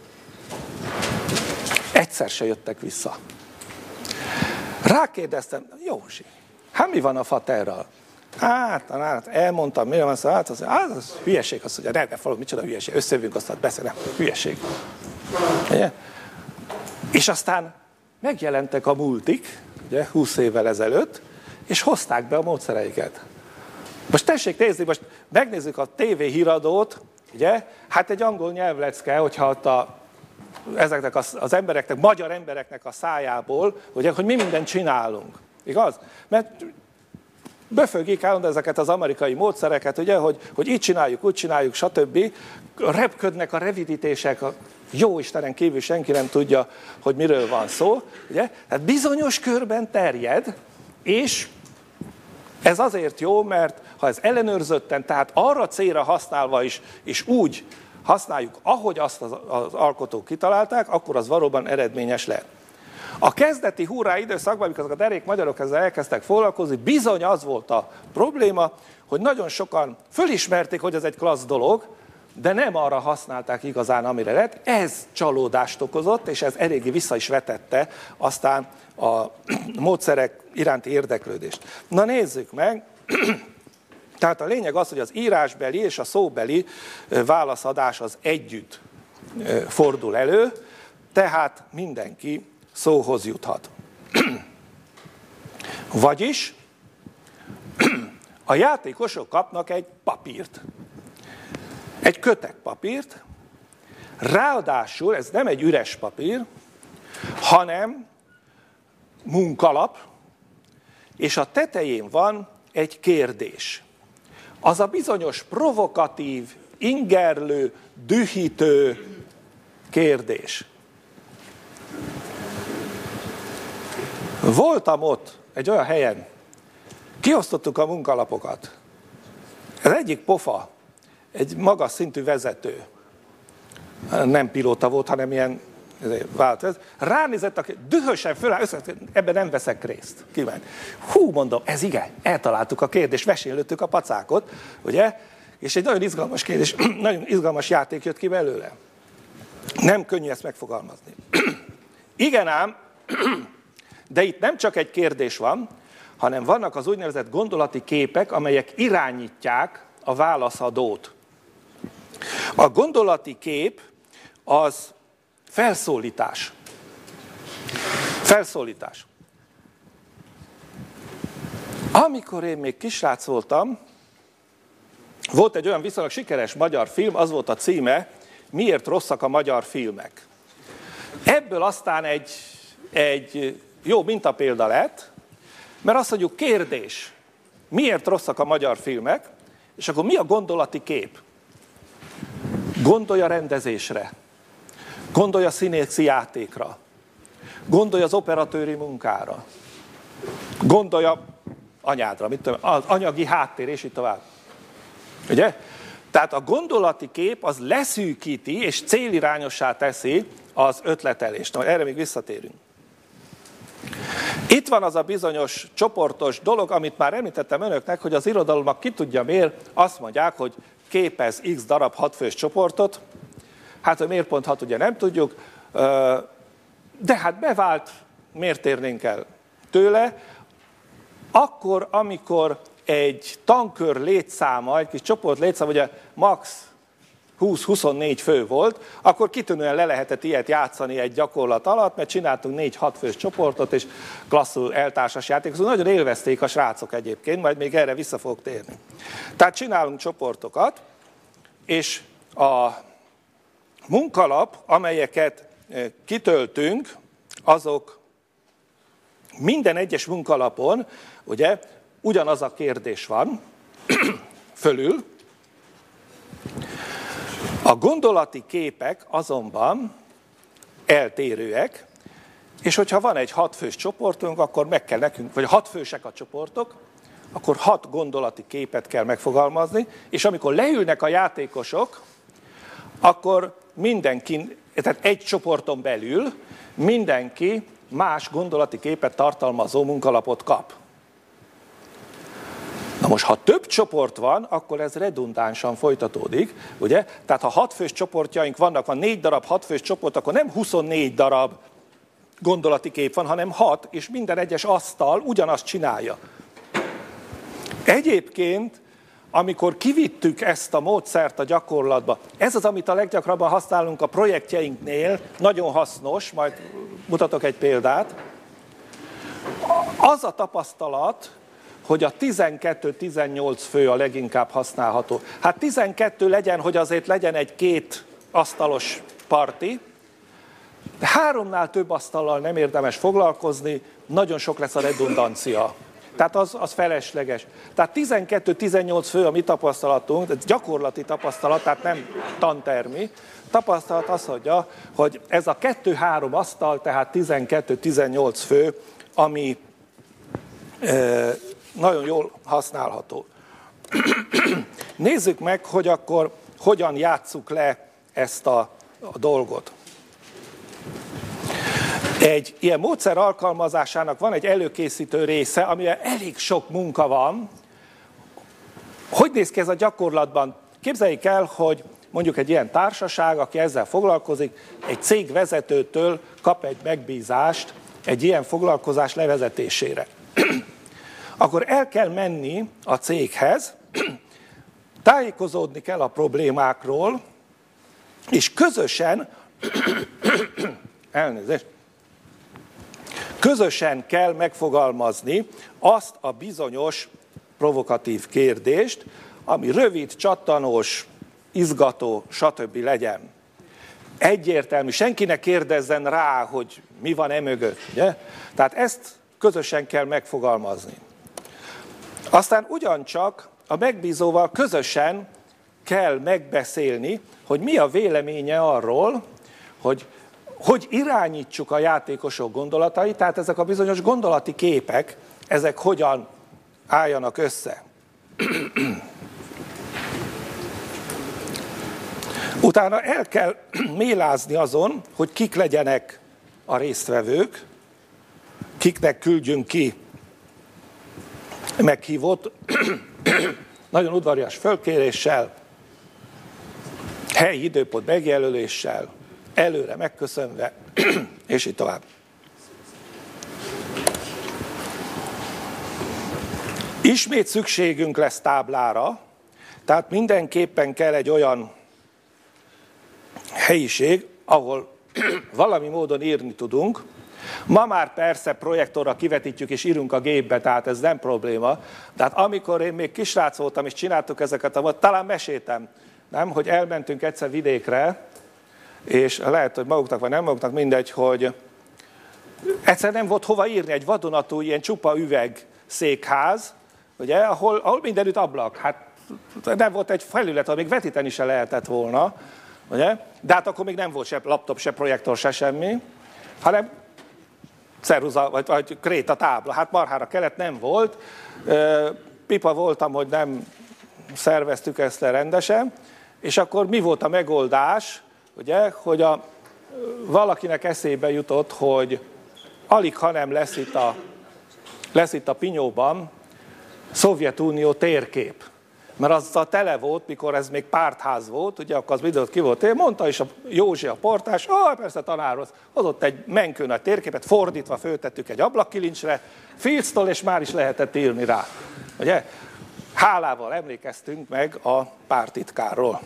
Egyszer se jöttek vissza. Rákérdeztem, Józsi, hát mi van a faterral? Hát, tanár, elmondtam, mire van szó, hát az, az, az hülyeség, azt mondja, nem, ne falok, micsoda hülyeség, összejövünk, aztán beszél, nem, hülyeség. Ugye? És aztán megjelentek a multik, ugye, húsz évvel ezelőtt, és hozták be a módszereiket. Most tessék nézni, most megnézzük a tévé híradót, ugye, hát egy angol nyelvlecke, hogyha ott a, ezeknek az, az embereknek, magyar embereknek a szájából, ugye, hogy mi mindent csinálunk, igaz? Mert befögik állandóan ezeket az amerikai módszereket, ugye, hogy, hogy így csináljuk, úgy csináljuk, stb. Repködnek a rövidítések, a jó Istenen kívül senki nem tudja, hogy miről van szó. Ugye? Tehát bizonyos körben terjed, és ez azért jó, mert ha ez ellenőrzötten, tehát arra célra használva is, és úgy használjuk, ahogy azt az, az alkotók kitalálták, akkor az valóban eredményes lehet. A kezdeti hurrá időszakban, amikor azok a derék magyarok ezzel elkezdtek foglalkozni, bizony az volt a probléma, hogy nagyon sokan fölismerték, hogy ez egy klassz dolog, de nem arra használták igazán, amire lett. Ez csalódást okozott, és ez eléggé vissza is vetette aztán a módszerek iránti érdeklődést. Na nézzük meg. Tehát a lényeg az, hogy az írásbeli és a szóbeli válaszadás az együtt fordul elő, tehát mindenki szóhoz juthat. Vagyis a játékosok kapnak egy papírt, egy kötek papírt, ráadásul ez nem egy üres papír, hanem munkalap, és a tetején van egy kérdés. Az a bizonyos provokatív, ingerlő, dühítő kérdés. Voltam ott egy olyan helyen, kiosztottuk a munkalapokat. Ez egyik pofa, egy magas szintű vezető, nem pilóta volt, hanem ilyen változó. Ránézett, aki dühösen föláll, ebben nem veszek részt. Kiment. Hú, mondom, ez igen, eltaláltuk a kérdést, vesélőttük a pacákot, ugye? És egy nagyon izgalmas kérdés, nagyon izgalmas játék jött ki belőle. Nem könnyű ezt megfogalmazni. Igen ám, de itt nem csak egy kérdés van, hanem vannak az úgynevezett gondolati képek, amelyek irányítják a válaszadót. A gondolati kép az felszólítás. Felszólítás. Amikor én még kisrác voltam, volt egy olyan viszonylag sikeres magyar film, az volt a címe, Miért rosszak a magyar filmek. Ebből aztán egy, egy jó mintapélda lett, mert azt mondjuk kérdés, miért rosszak a magyar filmek, és akkor mi a gondolati kép? Gondolj a rendezésre, gondolj a színészi játékra, gondolj az operatőri munkára, gondolj a, anyádra, mit tudom, az anyagi háttér, és így tovább. Ugye? Tehát a gondolati kép az leszűkíti és célirányossá teszi az ötletelést. Na, erre még visszatérünk. Itt van az a bizonyos csoportos dolog, amit már említettem önöknek, hogy az irodalomnak ki tudja miért, azt mondják, hogy képez x darab hatfős csoportot, hát hogy miért pont hat, ugye nem tudjuk, de hát bevált, miért térnénk el tőle, akkor, amikor egy tankör létszáma, egy kis csoport létszáma, ugye max. húsz-huszonnégy fő volt, akkor kitűnően le lehetett ilyet játszani egy gyakorlat alatt, mert csináltunk négy-hat fős csoportot, és klasszul eltársas játékozunk. Nagyon élvezték a srácok egyébként, majd még erre vissza fogok térni. Tehát csinálunk csoportokat, és a munkalap, amelyeket kitöltünk, azok minden egyes munkalapon, ugye, ugyanaz a kérdés van, fölül. A gondolati képek azonban eltérőek, és hogyha van egy hatfős csoportunk, akkor meg kell nekünk, vagy hatfősek a csoportok, akkor hat gondolati képet kell megfogalmazni, és amikor leülnek a játékosok, akkor mindenki, tehát egy csoporton belül mindenki más gondolati képet tartalmazó munkalapot kap. Na most, ha több csoport van, akkor ez redundánsan folytatódik, ugye? Tehát ha hatfős csoportjaink vannak, van négy darab hatfős csoport, akkor nem huszonnégy darab gondolati kép van, hanem hat, és minden egyes asztal ugyanazt csinálja. Egyébként, amikor kivittük ezt a módszert a gyakorlatba, ez az, amit a leggyakrabban használunk a projektjeinknél, nagyon hasznos, majd mutatok egy példát. Az a tapasztalat, hogy a tizenkettő-tizennyolc fő a leginkább használható. Hát tizenkettő legyen, hogy azért legyen egy két asztalos parti, de háromnál több asztallal nem érdemes foglalkozni, nagyon sok lesz a redundancia. Tehát az, az felesleges. Tehát tizenkettő-tizennyolc fő a mi tapasztalatunk, ez gyakorlati tapasztalat, tehát nem tantermi. Tapasztalat azt mondja, hogy ez a kettő-három asztal, tehát tizenkettő-tizennyolc fő, ami e, nagyon jól használható. Nézzük meg, hogy akkor hogyan játsszuk le ezt a, a dolgot. Egy ilyen módszer alkalmazásának van egy előkészítő része, amivel elég sok munka van. Hogy néz ki ez a gyakorlatban? Képzeljék el, hogy mondjuk egy ilyen társaság, aki ezzel foglalkozik, egy cég vezetőtől kap egy megbízást egy ilyen foglalkozás levezetésére. Akkor el kell menni a céghez, tájékozódni kell a problémákról, és közösen, elnézést, közösen kell megfogalmazni azt a bizonyos provokatív kérdést, ami rövid, csattanós, izgató, stb. Legyen. Egyértelmű, senki ne kérdezzen rá, hogy mi van e mögött. Ugye? Tehát ezt közösen kell megfogalmazni. Aztán ugyancsak a megbízóval közösen kell megbeszélni, hogy mi a véleménye arról, hogy hogy irányítsuk a játékosok gondolatait, tehát ezek a bizonyos gondolati képek, ezek hogyan álljanak össze. Utána el kell mélázni azon, hogy kik legyenek a résztvevők, kiknek küldjünk ki meghívót, nagyon udvarias fölkéréssel, helyi időpont megjelöléssel, előre megköszönve, és így tovább. Ismét szükségünk lesz táblára, tehát mindenképpen kell egy olyan helyiség, ahol valami módon írni tudunk. Ma már persze projektorra kivetítjük és írunk a gépbe, tehát ez nem probléma. De hát amikor én még kisrác voltam és csináltuk ezeket, a, talán meséltem, nem, hogy elmentünk egyszer vidékre, és lehet, hogy maguknak vagy nem maguknak, mindegy, hogy egyszer nem volt hova írni, egy vadonatúj, ilyen csupa üveg székház, ugye, ahol, ahol mindenütt ablak. Hát nem volt egy felület, ahol még vetíteni se lehetett volna, ugye? De hát akkor még nem volt se laptop, se projektor, se semmi, hanem ceruza, vagy, vagy kréta tábla. Hát marhára kelet nem volt. Pipa voltam, hogy nem szerveztük ezt le rendesen. És akkor mi volt a megoldás, ugye, hogy a, valakinek eszébe jutott, hogy alig, hanem lesz itt a, lesz itt a Pinyóban Szovjetunió térkép. Mert az a tele volt, mikor ez még pártház volt, ugye, akkor az videót ki volt, mondta is a Józsi, a portás, ah, persze tanárhoz, hozott egy menkő nagy térképet, fordítva föltettük egy ablakkilincsre, filctól, és már is lehetett írni rá. Ugye? Hálával emlékeztünk meg a pártitkárról.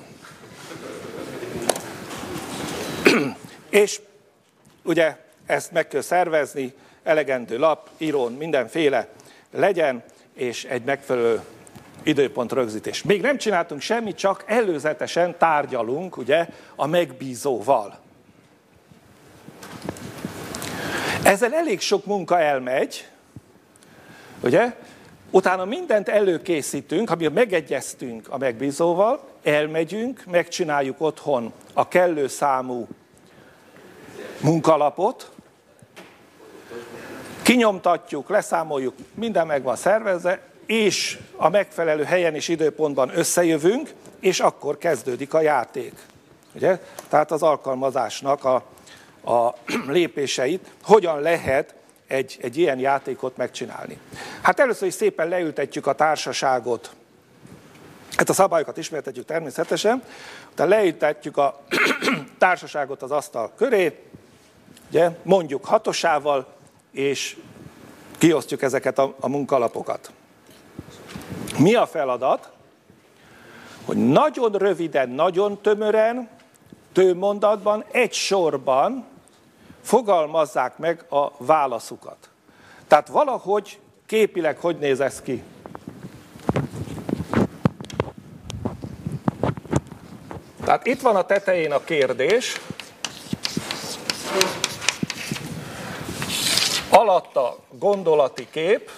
És ugye ezt meg kell szervezni, elegendő lap, írón mindenféle legyen, és egy megfelelő időpont rögzítés. Még nem csináltunk semmit, csak előzetesen tárgyalunk, ugye, a megbízóval. Ezzel elég sok munka elmegy, ugye? Utána mindent előkészítünk, ha mi megegyeztünk a megbízóval, elmegyünk, megcsináljuk otthon a kellő számú munkalapot, kinyomtatjuk, leszámoljuk, minden meg van szervezve, és a megfelelő helyen és időpontban összejövünk, és akkor kezdődik a játék. Ugye? Tehát az alkalmazásnak a, a lépéseit, hogyan lehet egy, egy ilyen játékot megcsinálni. Hát először is szépen leültetjük a társaságot, hát a szabályokat ismertetjük természetesen, utána leültetjük a társaságot az asztal köré, ugye, mondjuk hatosával, és kiosztjuk ezeket a, a munkalapokat. Mi a feladat? Hogy nagyon röviden, nagyon tömören, tőmondatban, egy sorban fogalmazzák meg a válaszukat. Tehát valahogy képileg hogy néz ez ki? Tehát itt van a tetején a kérdés, alatta gondolati kép,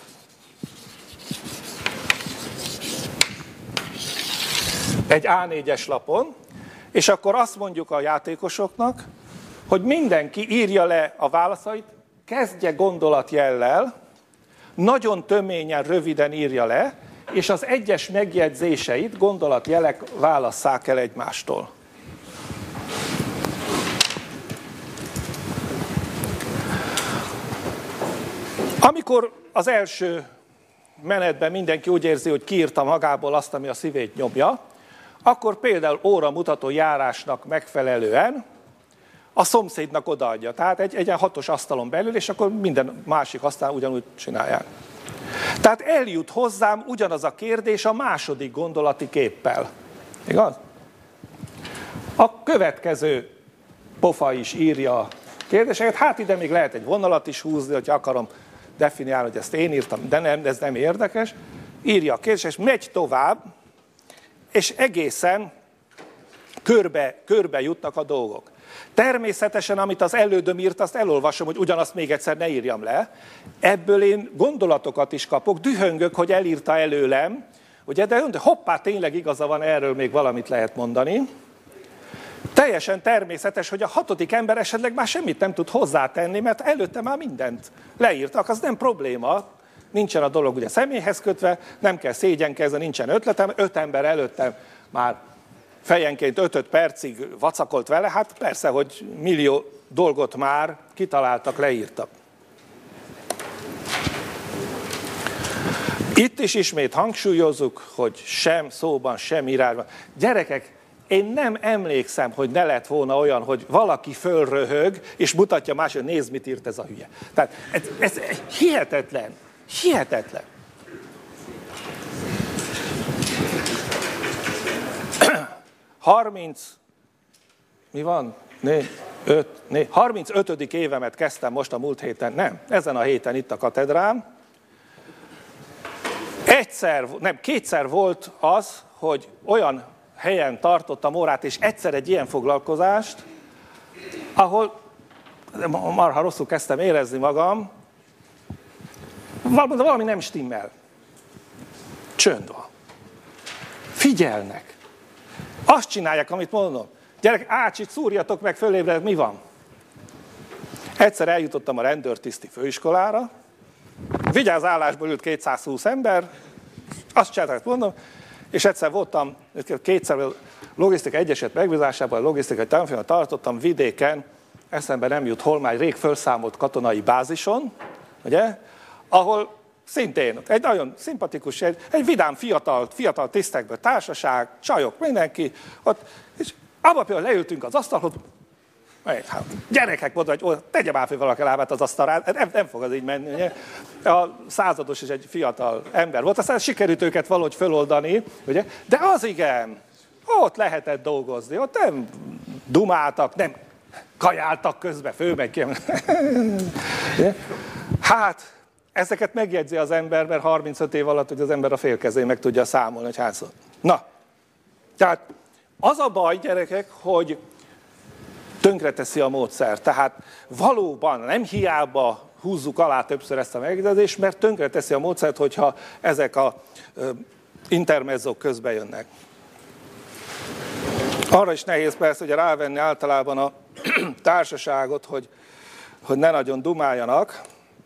egy á négyes lapon, és akkor azt mondjuk a játékosoknak, hogy mindenki írja le a válaszait, kezdje gondolatjellel, nagyon töményen, röviden írja le, és az egyes megjegyzéseit gondolatjelek válasszák el egymástól. Amikor az első menetben mindenki úgy érzi, hogy kiírta magából azt, ami a szívét nyomja, akkor például óramutató járásnak megfelelően a szomszédnak odaadja. Tehát egy, egy hatos asztalon belül, és akkor minden másik asztalon ugyanúgy csinálják. Tehát eljut hozzám ugyanaz a kérdés a második gondolati képpel. Igaz? A következő pofa is írja a kérdéseket. Hát ide még lehet egy vonalat is húzni, hogyha akarom definiálni, hogy ezt én írtam, de nem, ez nem érdekes. Írja a kérdést, és megy tovább, és egészen körbe, körbe jutnak a dolgok. Természetesen, amit az elődöm írt, azt elolvasom, hogy ugyanazt még egyszer ne írjam le. Ebből én gondolatokat is kapok, dühöngök, hogy elírta előlem, ugye, de hoppá, tényleg igaza van, erről még valamit lehet mondani. Teljesen természetes, hogy a hatodik ember esetleg már semmit nem tud hozzátenni, mert előtte már mindent leírtak, az nem probléma. Nincsen a dolog ugye személyhez kötve, nem kell szégyenkezni, nincsen ötletem, öt ember előttem már fejenként öt-öt percig vacakolt vele, hát persze, hogy millió dolgot már kitaláltak, leírtak. Itt is ismét hangsúlyozzuk, hogy sem szóban, sem írásban. Gyerekek, én nem emlékszem, hogy ne lett volna olyan, hogy valaki fölröhög, és mutatja más, hogy nézd, mit írt ez a hülye. Tehát ez, ez hihetetlen, hihetetlen. harminc, mi van? Négy, öt, négy, harmincötödik évemet kezdtem most a múlt héten, nem, ezen a héten itt a katedrán. Egyszer, nem, kétszer volt az, hogy olyan helyen tartottam órát, és egyszer egy ilyen foglalkozást, ahol marha rosszul kezdtem érezni magam, valami nem stimmel. Csönd van. Figyelnek. Azt csinálják, amit mondom. Gyerek, ácsit szúrjatok meg, fölébred, mi van? Egyszer eljutottam a rendőrtiszti főiskolára, vigyázállásból ült kétszázhúsz ember, azt csinálták, mondom, és egyszer voltam, kétszer logisztikai egyeset megbízásában, a logisztikai tanfolyamon tartottam vidéken, eszembe nem jut hol, már rég felszámolt katonai bázison, ugye, ahol szintén egy nagyon szimpatikus, egy, egy vidám fiatal, fiatal tisztekből társaság, csajok, mindenki, ott, és abban például leültünk az asztalhoz, hát, gyerekek mondta, hogy tegye már fel valaki lábát az asztalra, nem, nem fog az így menni. Ugye? A százados is egy fiatal ember volt, aztán sikerült őket valahogy föloldani, ugye? De az igen, ott lehetett dolgozni, ott nem dumáltak, nem kajáltak közben, fölmegy ki. Hát, ezeket megjegyzi az ember, mert harmincöt év alatt, hogy az ember a félkezén meg tudja számolni, hogy hányszor. Na, tehát az a baj, gyerekek, hogy tönkreteszi a módszer. Tehát valóban nem hiába húzzuk alá többször ezt a megjegyzést, mert tönkreteszi a módszert, hogyha ezek a ö, intermezzók közbe jönnek. Arra is nehéz persze, hogy rávenni általában a társaságot, hogy, hogy ne nagyon dumáljanak.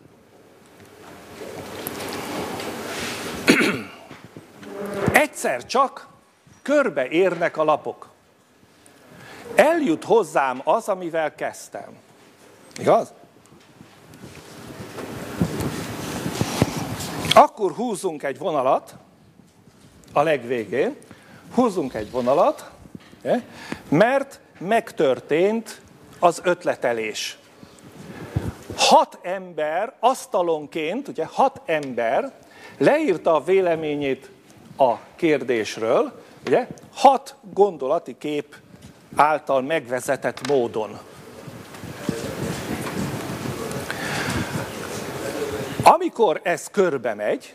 Egyszer csak körbeérnek a lapok. Eljut hozzám az, amivel kezdtem. Igaz? Akkor húzzunk egy vonalat, a legvégén, húzzunk egy vonalat, mert megtörtént az ötletelés. Hat ember asztalonként, ugye hat ember leírta a véleményét a kérdésről, ugye, hat gondolati kép által megvezetett módon. Amikor ez körbe megy,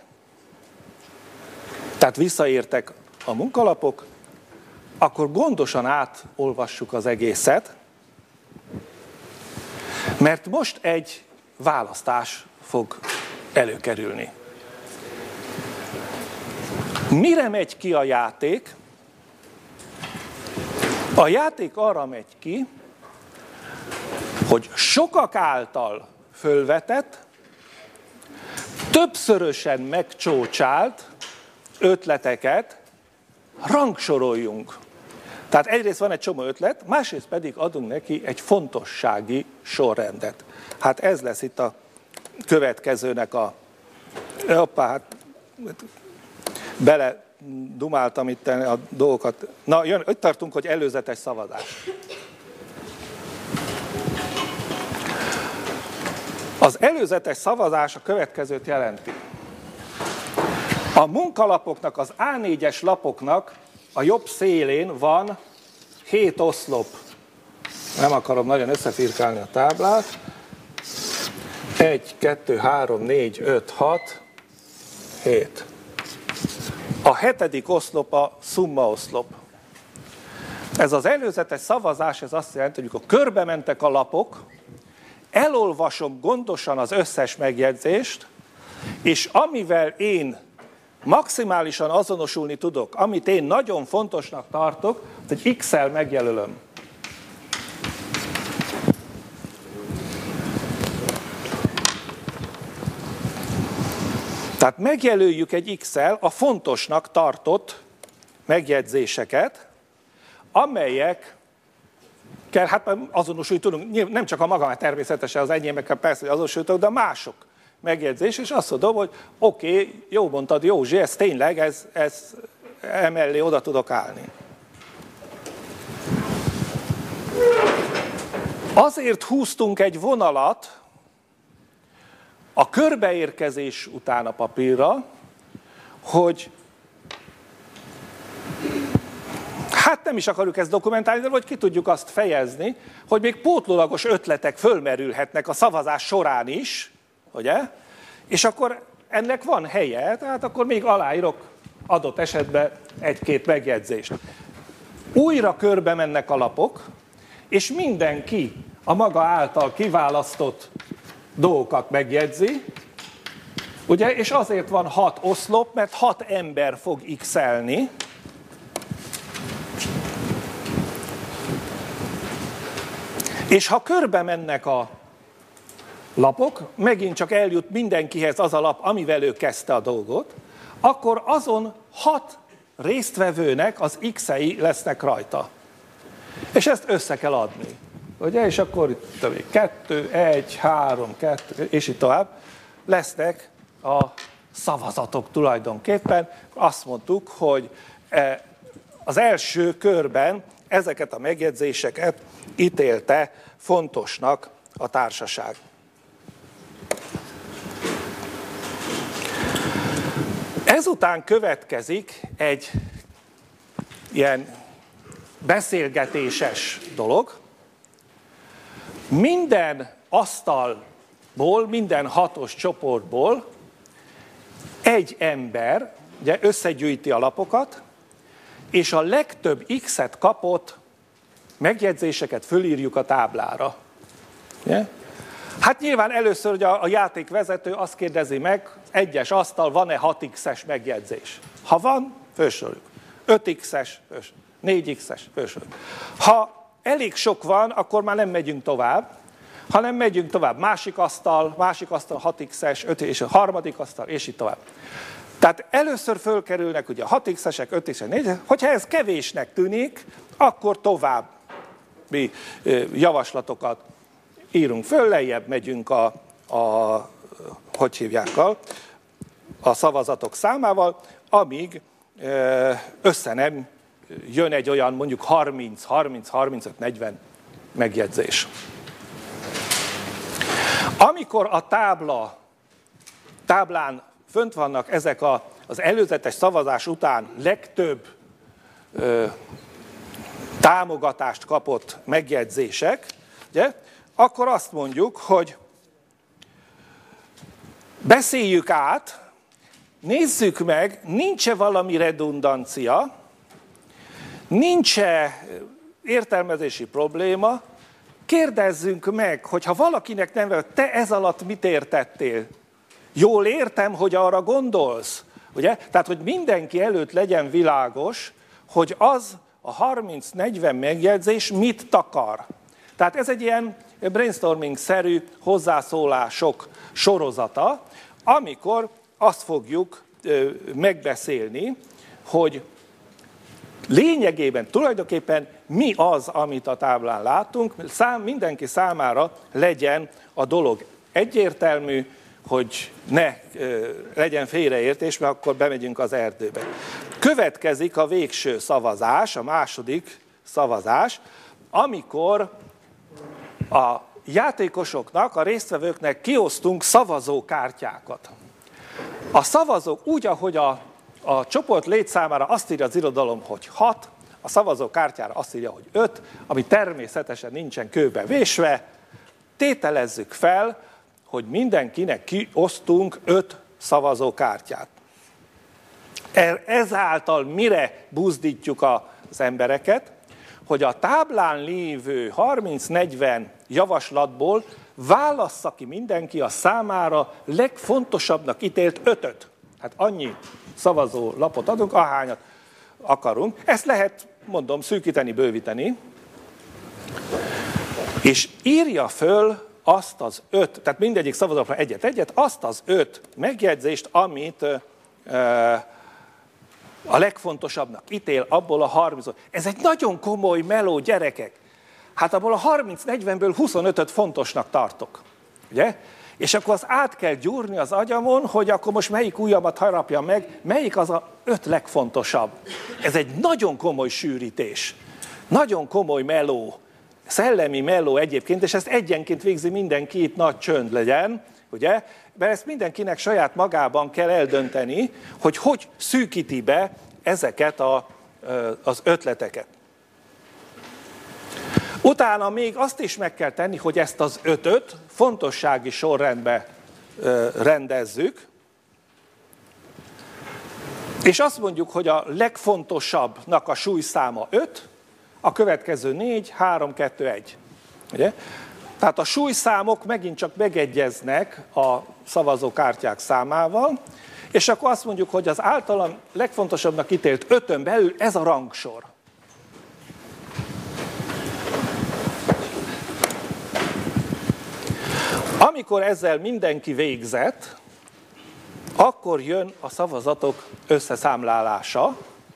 tehát visszaértek a munkalapok, akkor gondosan átolvassuk az egészet, mert most egy választás fog előkerülni. Mire megy ki a játék? A játék arra megy ki, hogy sokak által fölvetett, többszörösen megcsócsált ötleteket rangsoroljunk. Tehát egyrészt van egy csomó ötlet, másrészt pedig adunk neki egy fontossági sorrendet. Hát ez lesz itt a következőnek a... Hoppá, hát bele dumáltam itt a dolgokat. Na, jön, itt tartunk, hogy előzetes szavazás. Az előzetes szavazás a következőt jelenti. A munkalapoknak, az á négyes lapoknak a jobb szélén van hét oszlop. Nem akarom nagyon összefirkálni a táblát. Egy, kettő, három, négy, öt, hat, hét. A hetedik oszlop a szumma oszlop. Ez az előzetes szavazás, ez azt jelenti, hogy amikor körbe mentek a lapok, elolvasom gondosan az összes megjegyzést, és amivel én maximálisan azonosulni tudok, amit én nagyon fontosnak tartok, hogy X-el megjelölöm. Tehát megjelöljük egy X-el a fontosnak tartott megjegyzéseket, amelyek, hát azonosulni tudunk, nem csak a magam, természetesen az enyémekkel persze, hogy azonosítok, de a mások megjegyzés, és azt mondom, hogy oké, okay, jó mondtad, Józsi, ez tényleg, ez, ez emellé oda tudok állni. Azért húztunk egy vonalat a körbeérkezés után a papírra, hogy hát nem is akarjuk ezt dokumentálni, de hogy ki tudjuk azt fejezni, hogy még pótlólagos ötletek fölmerülhetnek a szavazás során is, ugye? És akkor ennek van helye, tehát akkor még aláírok adott esetben egy-két megjegyzést. Újra körbe mennek a lapok, és mindenki a maga által kiválasztott dolgokat megjegyzi, ugye? És azért van hat oszlop, mert hat ember fog x-elni. És ha körbe mennek a lapok, megint csak eljut mindenkihez az a lap, amivel ő kezdte a dolgot, akkor azon hat résztvevőnek az X-ei lesznek rajta. És ezt össze kell adni. Ugye? És akkor itt többé kettő, egy, három, kettő, és így tovább lesznek a szavazatok tulajdonképpen. Azt mondtuk, hogy az első körben ezeket a megjegyzéseket ítélte fontosnak a társaság. Ezután következik egy ilyen beszélgetéses dolog. Minden asztalból, minden hatos csoportból egy ember ugye, összegyűjti a lapokat, és a legtöbb X-et kapott megjegyzéseket fölírjuk a táblára. Ugye? Hát nyilván először ugye a játékvezető azt kérdezi meg, egyes asztal, van-e hat X-es megjegyzés? Ha van, fölsoroljuk. öt X-es, négy X-es, fölsoroljuk. Ha elég sok van, akkor már nem megyünk tovább, hanem megyünk tovább. Másik asztal, másik asztal, hat X-es, öt és a harmadik asztal, és így tovább. Tehát először fölkerülnek ugye a hat X-esek, öt X-esek, négy X-esek, hogyha ez kevésnek tűnik, akkor további javaslatokat írunk föl, lejjebb megyünk a, a hogy hívják, a szavazatok számával, amíg össze nem jön egy olyan mondjuk harminc, harminc, harmincöt, negyven megjegyzés. Amikor a tábla, táblán fönt vannak ezek a, az előzetes szavazás után legtöbb ö, támogatást kapott megjegyzések, ugye, akkor azt mondjuk, hogy beszéljük át, nézzük meg, nincs-e valami redundancia, nincs-e értelmezési probléma, kérdezzünk meg, hogy ha valakinek nem vett, te ez alatt mit értettél? Jól értem, hogy arra gondolsz, ugye? Tehát, hogy mindenki előtt legyen világos, hogy az a harminc-negyven megjegyzés mit takar. Tehát ez egy ilyen brainstorming-szerű hozzászólások sorozata, amikor azt fogjuk megbeszélni, hogy lényegében, tulajdonképpen mi az, amit a táblán látunk, szám, mindenki számára legyen a dolog egyértelmű, hogy ne ö, legyen félreértés, mert akkor bemegyünk az erdőbe. Következik a végső szavazás, a második szavazás, amikor a játékosoknak, a résztvevőknek kiosztunk szavazókártyákat. A szavazók úgy, ahogy a, a csoport létszámára azt írja az irodalom, hogy hat, a szavazókártyára azt írja, hogy öt, ami természetesen nincsen kőbe vésve, tételezzük fel, hogy mindenkinek kiosztunk öt szavazókártyát. Ezáltal mire buzdítjuk az embereket, hogy a táblán lévő harminc-negyven javaslatból válassza ki mindenki a számára legfontosabbnak ítélt ötöt. Hát annyi szavazó lapot adunk, ahányat akarunk. Ezt lehet, mondom, szűkíteni, bővíteni. És írja föl azt az öt, tehát mindegyik szavazóra egyet-egyet, azt az öt megjegyzést, amit ö, a legfontosabbnak ítél abból a harminc. Ez egy nagyon komoly meló, gyerekek. Hát abból a harminc-negyvenből huszonötöt fontosnak tartok. Ugye? És akkor az át kell gyúrni az agyamon, hogy akkor most melyik ujjamat harapjam meg, melyik az a öt legfontosabb. Ez egy nagyon komoly sűrítés. Nagyon komoly meló. Szellemi meló egyébként, és ezt egyenként végzi mindenki, itt nagy csönd legyen, ugye? Mert ezt mindenkinek saját magában kell eldönteni, hogy hogy szűkíti be ezeket a, az ötleteket. Utána még azt is meg kell tenni, hogy ezt az ötöt fontossági sorrendbe rendezzük, és azt mondjuk, hogy a legfontosabbnak a súlyszáma öt, a következő négy, három, kettő, egy. Ugye? Tehát a súlyszámok megint csak megegyeznek a szavazókártyák számával, és akkor azt mondjuk, hogy az általam legfontosabbnak ítélt ötön belül ez a rangsor. Amikor ezzel mindenki végzett, akkor jön a szavazatok összeszámlálása.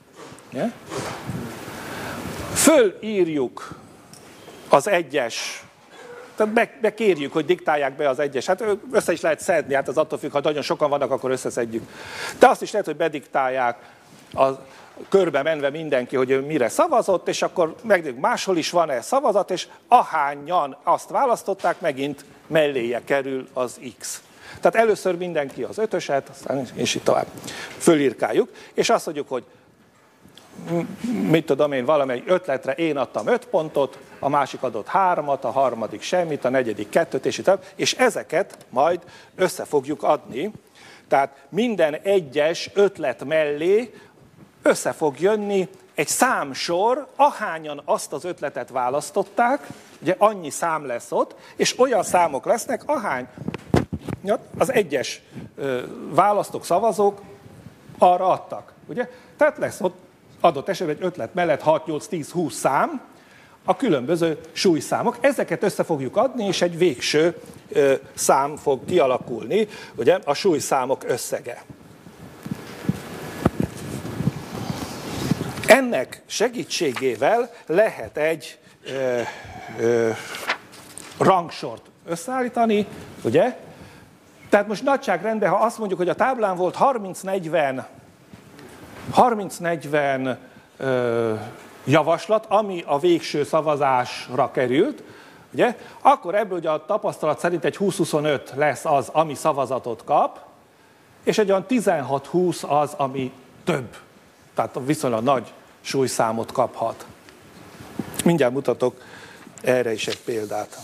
Fölírjuk az egyes, tehát bekérjük, hogy diktálják be az egyes. Hát össze is lehet szedni, hát az attól függ, ha nagyon sokan vannak, akkor összeszedjük. De azt is lehet, hogy bediktálják a körbe menve mindenki, hogy ő mire szavazott, és akkor megnézzük, máshol is van-e szavazat, és ahányan azt választották, megint melléje kerül az X. Tehát először mindenki az ötöset, aztán és így tovább fölírkáljuk, és azt mondjuk, hogy mit tudom én, valamely ötletre én adtam öt pontot, a másik adott hármat, a harmadik semmit, a negyedik kettőt, és így tovább, és ezeket majd össze fogjuk adni. Tehát minden egyes ötlet mellé össze fog jönni egy számsor, ahányan azt az ötletet választották, ugye annyi szám lesz ott, és olyan számok lesznek, ahány az egyes választók, szavazók arra adtak. Ugye? Tehát lesz ott adott esetben egy ötlet mellett hat, nyolc, tíz, húsz szám, a különböző súlyszámok. Ezeket össze fogjuk adni, és egy végső szám fog kialakulni, ugye, a súlyszámok összege. Ennek segítségével lehet egy ö, ö, rangsort összeállítani, ugye? Tehát most nagyságrendben, ha azt mondjuk, hogy a táblán volt harminc negyven ö, javaslat, ami a végső szavazásra került, ugye? Akkor ebből ugye a tapasztalat szerint egy húsz-huszonöt lesz az, ami szavazatot kap, és egy olyan tizenhat húsz az, ami több. Tehát viszonylag nagy súlyszámot kaphat. Mindjárt mutatok erre is egy példát.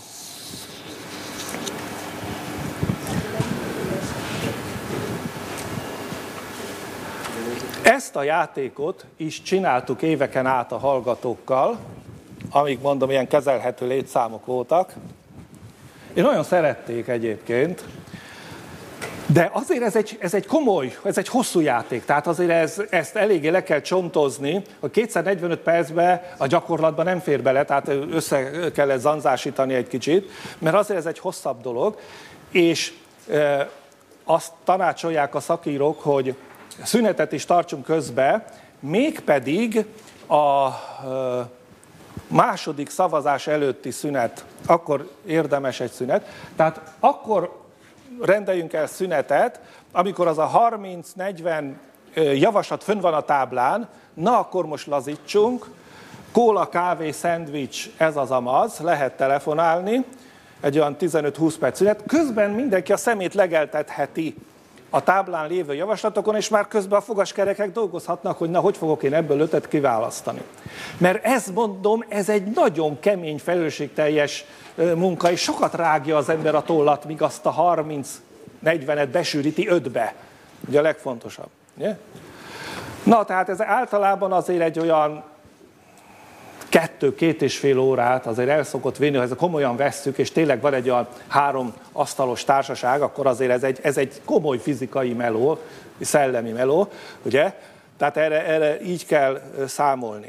Ezt a játékot is csináltuk éveken át a hallgatókkal, amíg mondom, ilyen kezelhető létszámok voltak. Én nagyon szerették egyébként, de azért ez egy, ez egy komoly, ez egy hosszú játék, tehát azért ez, ezt eléggé le kell csontozni, hogy kétszáznegyvenöt percben a gyakorlatban nem fér bele, tehát össze kellett zanzásítani egy kicsit, mert azért ez egy hosszabb dolog, és e, azt tanácsolják a szakírók, hogy szünetet is tartsunk közbe, mégpedig a e, második szavazás előtti szünet, akkor érdemes egy szünet, tehát akkor rendeljünk el szünetet, amikor az a harminc negyven javaslat fönn van a táblán, na akkor most lazítsunk, kóla, kávé, szendvics, ez az amaz, lehet telefonálni, egy olyan tizenöt-húsz perc szünet, közben mindenki a szemét legeltetheti a táblán lévő javaslatokon, és már közben a fogaskerekek dolgozhatnak, hogy na, hogy fogok én ebből ötöt kiválasztani. Mert ez, mondom, ez egy nagyon kemény, felelősségteljes munka, és sokat rágja az ember a tollat, míg azt a harminc negyvenet besűríti ötbe. Ugye a legfontosabb. Ugye? Na, tehát ez általában azért egy olyan kettő, két és fél órát azért el szokott vinni, ha ezt komolyan vesszük, és tényleg van egy olyan három asztalos társaság, akkor azért ez egy, ez egy komoly fizikai meló, szellemi meló, ugye? Tehát erre, erre így kell számolni.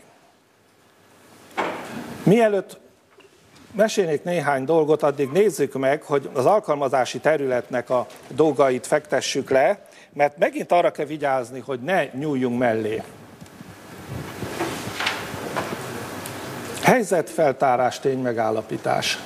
Mielőtt mesélnék néhány dolgot, addig nézzük meg, hogy az alkalmazási területnek a dolgait fektessük le, mert megint arra kell vigyázni, hogy ne nyúljunk mellé. Helyzetfeltárás, ténymegállapítás.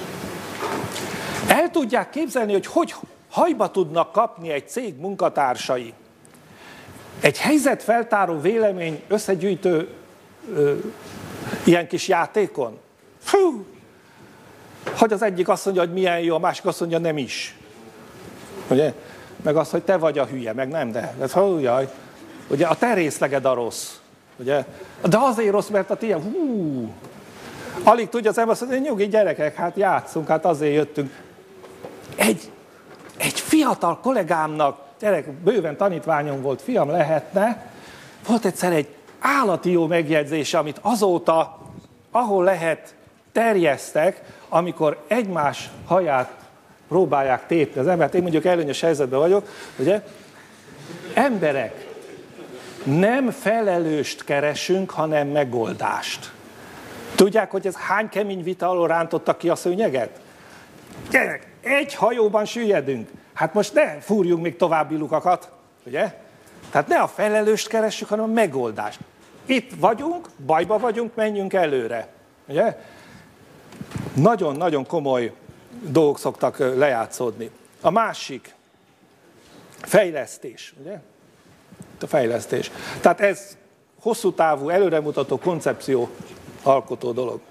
El tudják képzelni, hogy hogy hajba tudnak kapni egy cég munkatársai egy helyzetfeltáró vélemény összegyűjtő ö, ilyen kis játékon? Fú! Hogy az egyik azt mondja, hogy milyen jó, a másik azt mondja, nem is. Ugye? Meg az, hogy te vagy a hülye, meg nem, de. de hú, jaj. Ugye a te részleged a rossz. Ugye? De azért rossz, mert a tiéd, hú, alig tudja az ember azt mondani, nyugi gyerekek, hát játszunk, hát azért jöttünk. Egy, egy fiatal kollégámnak, gyerek, bőven tanítványom volt, fiam lehetne, volt egyszer egy állati jó megjegyzése, amit azóta, ahol lehet, terjesztek, amikor egymás haját próbálják tépni az embert. Én mondjuk előnyös helyzetben vagyok, ugye? Emberek, nem felelőst keresünk, hanem megoldást. Tudják, hogy ez hány kemény vita alól rántottak ki a szőnyeget? Gyerek, egy hajóban süllyedünk. Hát most ne fúrjunk még további lukakat, ugye? Tehát ne a felelőst keressük, hanem a megoldást. Itt vagyunk, bajba vagyunk, menjünk előre. Ugye? Nagyon-nagyon komoly dolgok szoktak lejátszódni. A másik, fejlesztés. Ugye? A fejlesztés. Tehát ez hosszú távú, előremutató koncepció alkotó dolog.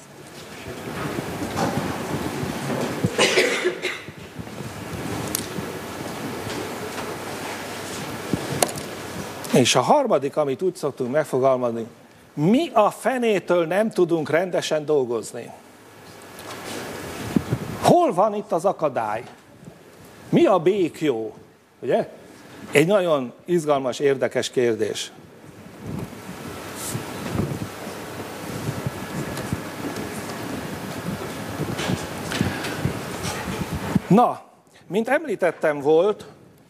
És a harmadik, amit úgy szoktunk megfogalmazni, mi a fenétől nem tudunk rendesen dolgozni? Hol van itt az akadály? Mi a békjó? Ugye? Egy nagyon izgalmas, érdekes kérdés. Na, mint említettem volt,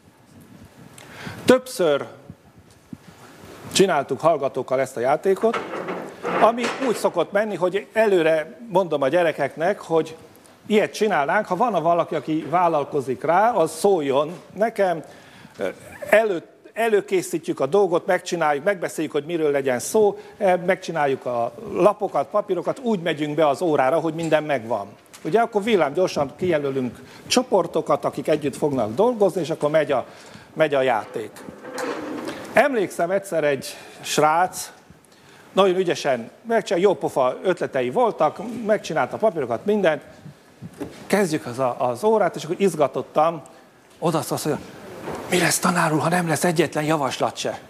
többször csináltuk hallgatókkal ezt a játékot, ami úgy szokott menni, hogy előre mondom a gyerekeknek, hogy ilyet csinálnánk, ha van valaki, aki vállalkozik rá, az szóljon nekem, elő, előkészítjük a dolgot, megcsináljuk, megbeszéljük, hogy miről legyen szó, megcsináljuk a lapokat, papírokat, úgy megyünk be az órára, hogy minden megvan. Ugye akkor villám gyorsan kijelölünk csoportokat, akik együtt fognak dolgozni, és akkor megy a, megy a játék. Emlékszem, egyszer egy srác, nagyon ügyesen megcsinálta, jó pofa ötletei voltak, megcsinálta a papírokat, mindent, kezdjük az, a, az órát, és akkor izgatottam, oda azt mondja, mi lesz tanár úr, ha nem lesz egyetlen javaslat se?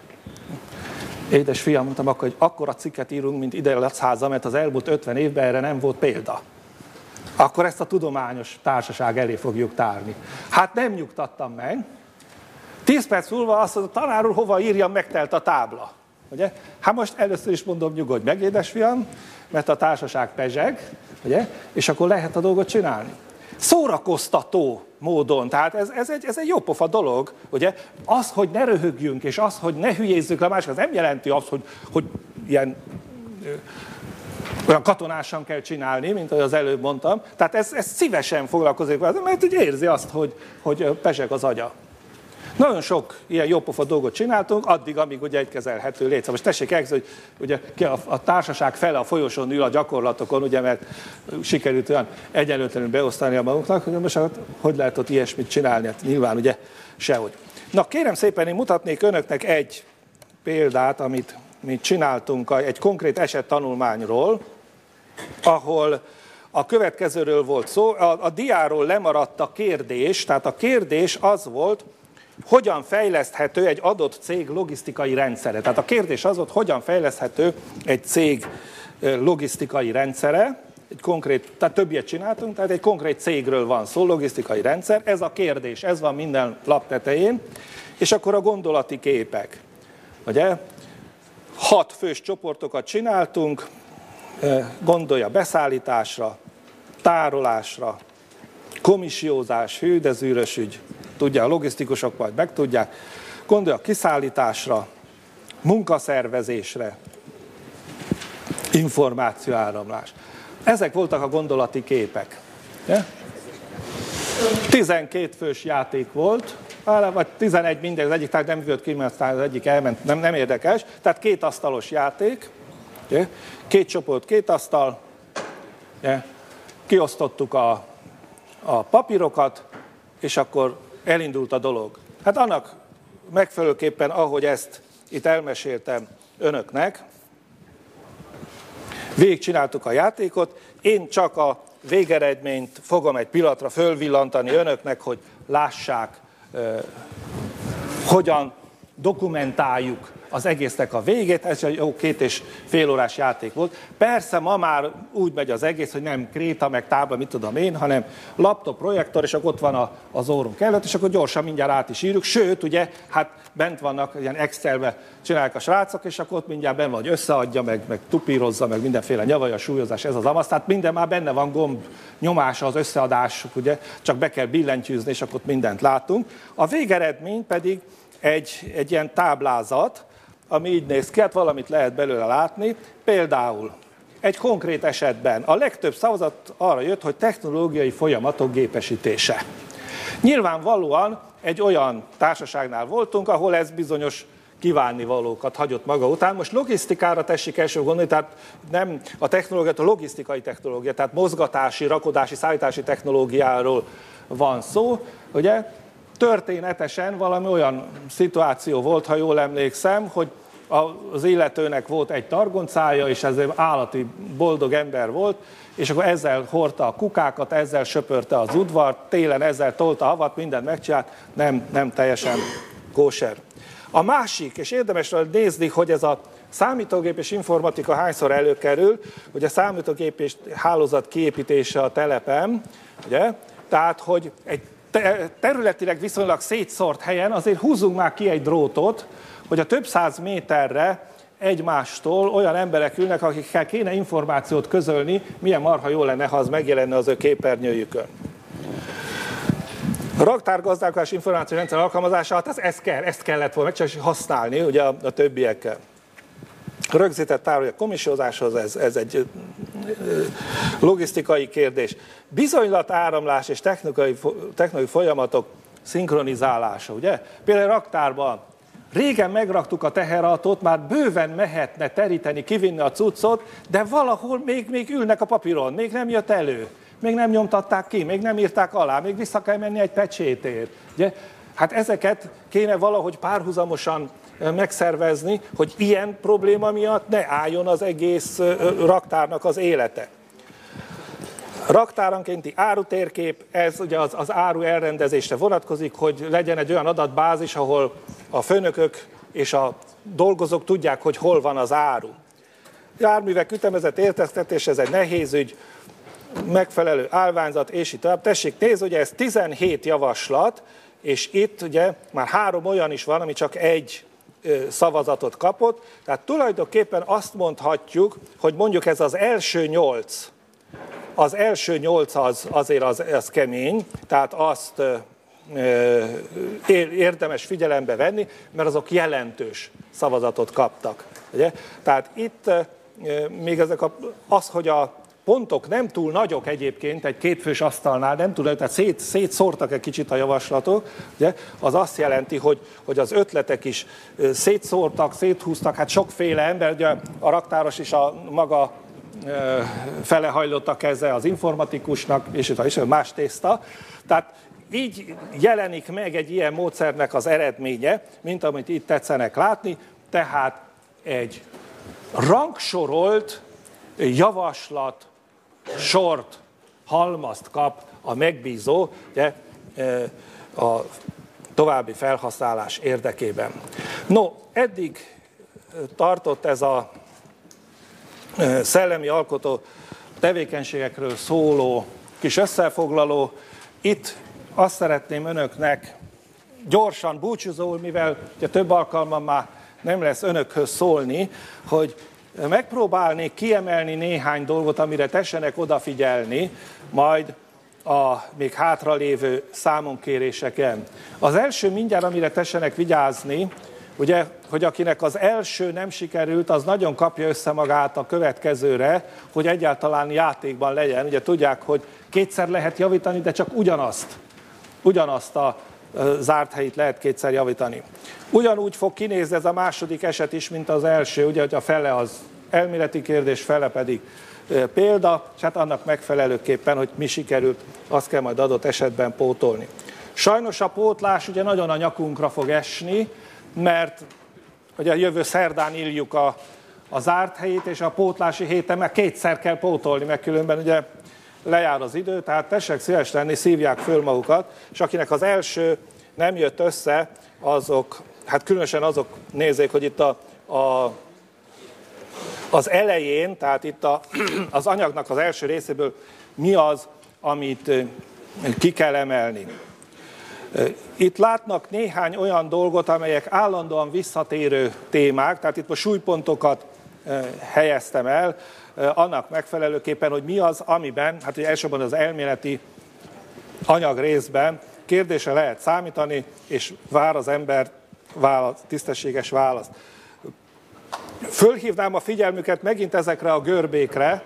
Édes fiam, mondtam akkor, hogy akkora cikket írunk, mint ide Lacháza, mert az elmúlt ötven évben erre nem volt példa. Akkor ezt a tudományos társaság elé fogjuk tárni. Hát nem nyugtattam meg. Tíz perc múlva azt mondta, tanár úr, hova írjam, megtelt a tábla. Ugye? Hát most először is mondom, nyugodj meg, édesfiam, mert a társaság pezseg, ugye? És akkor lehet a dolgot csinálni. Szórakoztató módon, tehát ez, ez, egy, ez egy jópofa dolog, ugye? Az, hogy ne röhögjünk, és az, hogy ne hülyézzük le másikat, az nem jelenti azt, hogy, hogy ilyen olyan katonásan kell csinálni, mint ahogy az előbb mondtam. Tehát ez, ez szívesen foglalkozik vele, mert úgy érzi azt, hogy, hogy pezseg az agya. Nagyon sok ilyen jópofa dolgot csináltunk, addig, amíg ugye egy kezelhető létszám. Most tessék elképzelni, hogy ugye a, a társaság fele a folyosón ül a gyakorlatokon, ugye, mert sikerült olyan egyenlőtlenül beosztani a magunknak, hogy most hogy lehet ott ilyesmit csinálni? Hát nyilván ugye sehogy. Na kérem szépen, én mutatnék önöknek egy példát, amit mi csináltunk egy konkrét esettanulmányról, ahol a következőről volt szó, a, a diáról lemaradt a kérdés, tehát a kérdés az volt, hogyan fejleszthető egy adott cég logisztikai rendszere. Tehát a kérdés az volt, hogyan fejleszthető egy cég logisztikai rendszere, egy konkrét, tehát többiet csináltunk, tehát egy konkrét cégről van szó, logisztikai rendszer, ez a kérdés, ez van minden lap tetején, és akkor a gondolati képek. Ugye? Hat fős csoportokat csináltunk, gondolja beszállításra, tárolásra, komissiózás, hű, de zűrös ügy, tudja, a logisztikusok majd megtudják, gondolja a kiszállításra, munkaszervezésre, információáramlás. Ezek voltak a gondolati képek. tizenkét fős játék volt, vagy tizenegy, mindegy, az egyik tehát nem jött ki, mert az egyik elment, nem, nem érdekes. Tehát két asztalos játék, két csoport, két asztal, kiosztottuk a, a papírokat, és akkor elindult a dolog. Hát annak megfelelőképpen, ahogy ezt itt elmeséltem önöknek, végigcsináltuk a játékot, én csak a végeredményt fogom egy pillanatra fölvillantani önöknek, hogy lássák, eh, hogyan dokumentáljuk az egésznek a végét. Ez egy jó két és fél órás játék volt. Persze ma már úgy megy az egész, hogy nem kréta, meg tábla, mit tudom én, hanem laptop, projektor, és akkor ott van a, az órunk előtt, és akkor gyorsan mindjárt át is írjuk. Sőt, ugye, hát bent vannak, ilyen Excelbe csinálják a srácok, és akkor ott mindjárt benne van, hogy összeadja, meg, meg tupírozza, meg mindenféle nyavaja, súlyozás, ez az amaz. Tehát minden már benne van, gomb nyomása, az összeadások, ugye, csak be kell billentyűzni, és akkor ott mindent látunk. A végeredmény pedig egy, egy ilyen táblázat, ami így néz ki, hát valamit lehet belőle látni. Például egy konkrét esetben a legtöbb szavazat arra jött, hogy technológiai folyamatok gépesítése. Nyilvánvalóan egy olyan társaságnál voltunk, ahol ez bizonyos kívánnivalókat hagyott maga után. Most logisztikára tessék első gondolni, tehát nem a technológia, a logisztikai technológia, tehát mozgatási, rakodási, szállítási technológiáról van szó. Ugye történetesen valami olyan szituáció volt, ha jól emlékszem, hogy az illetőnek volt egy targoncája, és ez egy állati boldog ember volt, és akkor ezzel hordta a kukákat, ezzel söpörte az udvart, télen ezzel tolta a havat, mindent megcsinált, nem, nem teljesen kóser. A másik, és érdemes nézni, hogy ez a számítógép és informatika hányszor előkerül, hogy a számítógép és hálózat kiépítése a telepen, ugye? Tehát, hogy egy területileg viszonylag szétszórt helyen azért húzzunk már ki egy drótot, hogy a több száz méterre egymástól olyan emberek ülnek, akikkel kéne információt közölni, milyen marha jó lenne, ha az megjelenne az ő képernyőjükön. A raktárgazdálkodás információs rendszer alkalmazása, hát ezt, kell, ezt kellett volna csak használni ugye a, a többiekkel. Rögzített tárolja komissiózáshoz, ez, ez egy logisztikai kérdés. Bizonylatáramlás és technikai, technikai folyamatok szinkronizálása, ugye? Például raktárban régen megraktuk a teherautót, már bőven mehetne teríteni, kivinni a cuccot, de valahol még, még ülnek a papíron, még nem jött elő, még nem nyomtatták ki, még nem írták alá, még vissza kell menni egy pecsétért. Ugye? Hát ezeket kéne valahogy párhuzamosan megszervezni, hogy ilyen probléma miatt ne álljon az egész raktárnak az élete. Raktárankénti árutérkép, ez ugye az, az áru elrendezésre vonatkozik, hogy legyen egy olyan adatbázis, ahol a főnökök és a dolgozók tudják, hogy hol van az áru. Járművek ütemezett értesítés, ez egy nehéz ügy, megfelelő állványzat, és így tovább. Tessék nézni, ugye ez tizenhét javaslat, és itt ugye már három olyan is van, ami csak egy szavazatot kapott. Tehát tulajdonképpen azt mondhatjuk, hogy mondjuk ez az első nyolc, az első nyolc az, azért az, az kemény, tehát azt érdemes figyelembe venni, mert azok jelentős szavazatot kaptak. Ugye? Tehát itt még ezek a, az, hogy a pontok nem túl nagyok egyébként, egy kétfős asztalnál nem túl, tehát szét, szétszórtak egy kicsit a javaslatok, ugye? Az azt jelenti, hogy, hogy az ötletek is szétszórtak, széthúztak, hát sokféle ember, ugye a raktáros is a maga fele hajlott a keze az informatikusnak, és itt is más tészta. Tehát így jelenik meg egy ilyen módszernek az eredménye, mint amit itt tetszenek látni, tehát egy rangsorolt javaslat, sort, halmazt kap a megbízó ugye, a további felhasználás érdekében. No, eddig tartott ez a szellemi alkotó tevékenységekről szóló kis összefoglaló. Itt azt szeretném önöknek gyorsan búcsúzóul, mivel ugye több alkalommal már nem lesz önökhöz szólni, hogy megpróbálnék kiemelni néhány dolgot, amire tessenek odafigyelni, majd a még hátralévő számonkéréseken. Az első mindjárt, amire tessenek vigyázni, ugye, hogy akinek az első nem sikerült, az nagyon kapja össze magát a következőre, hogy egyáltalán játékban legyen. Ugye tudják, hogy kétszer lehet javítani, de csak ugyanazt, ugyanazt a zárt helyét lehet kétszer javítani. Ugyanúgy fog kinézni ez a második eset is, mint az első, ugye, hogy a fele az elméleti kérdés, fele pedig példa, és hát annak megfelelőképpen, hogy mi sikerült, azt kell majd adott esetben pótolni. Sajnos a pótlás ugye nagyon a nyakunkra fog esni, mert ugye a jövő szerdán írjuk a, a zárt helyét, és a pótlási héten meg kétszer kell pótolni, meg különben ugye lejár az idő, tehát tessék szíves lenni, szívják föl magukat, és akinek az első nem jött össze, azok, hát különösen azok nézzék, hogy itt a, a, az elején, tehát itt a, az anyagnak az első részéből mi az, amit ki kell emelni. Itt látnak néhány olyan dolgot, amelyek állandóan visszatérő témák, tehát itt most súlypontokat helyeztem el, annak megfelelőképpen, hogy mi az, amiben, hát ugye elsősorban az elméleti anyag részben kérdésre lehet számítani, és vár az ember válasz, tisztességes választ. Fölhívnám a figyelmüket megint ezekre a görbékre.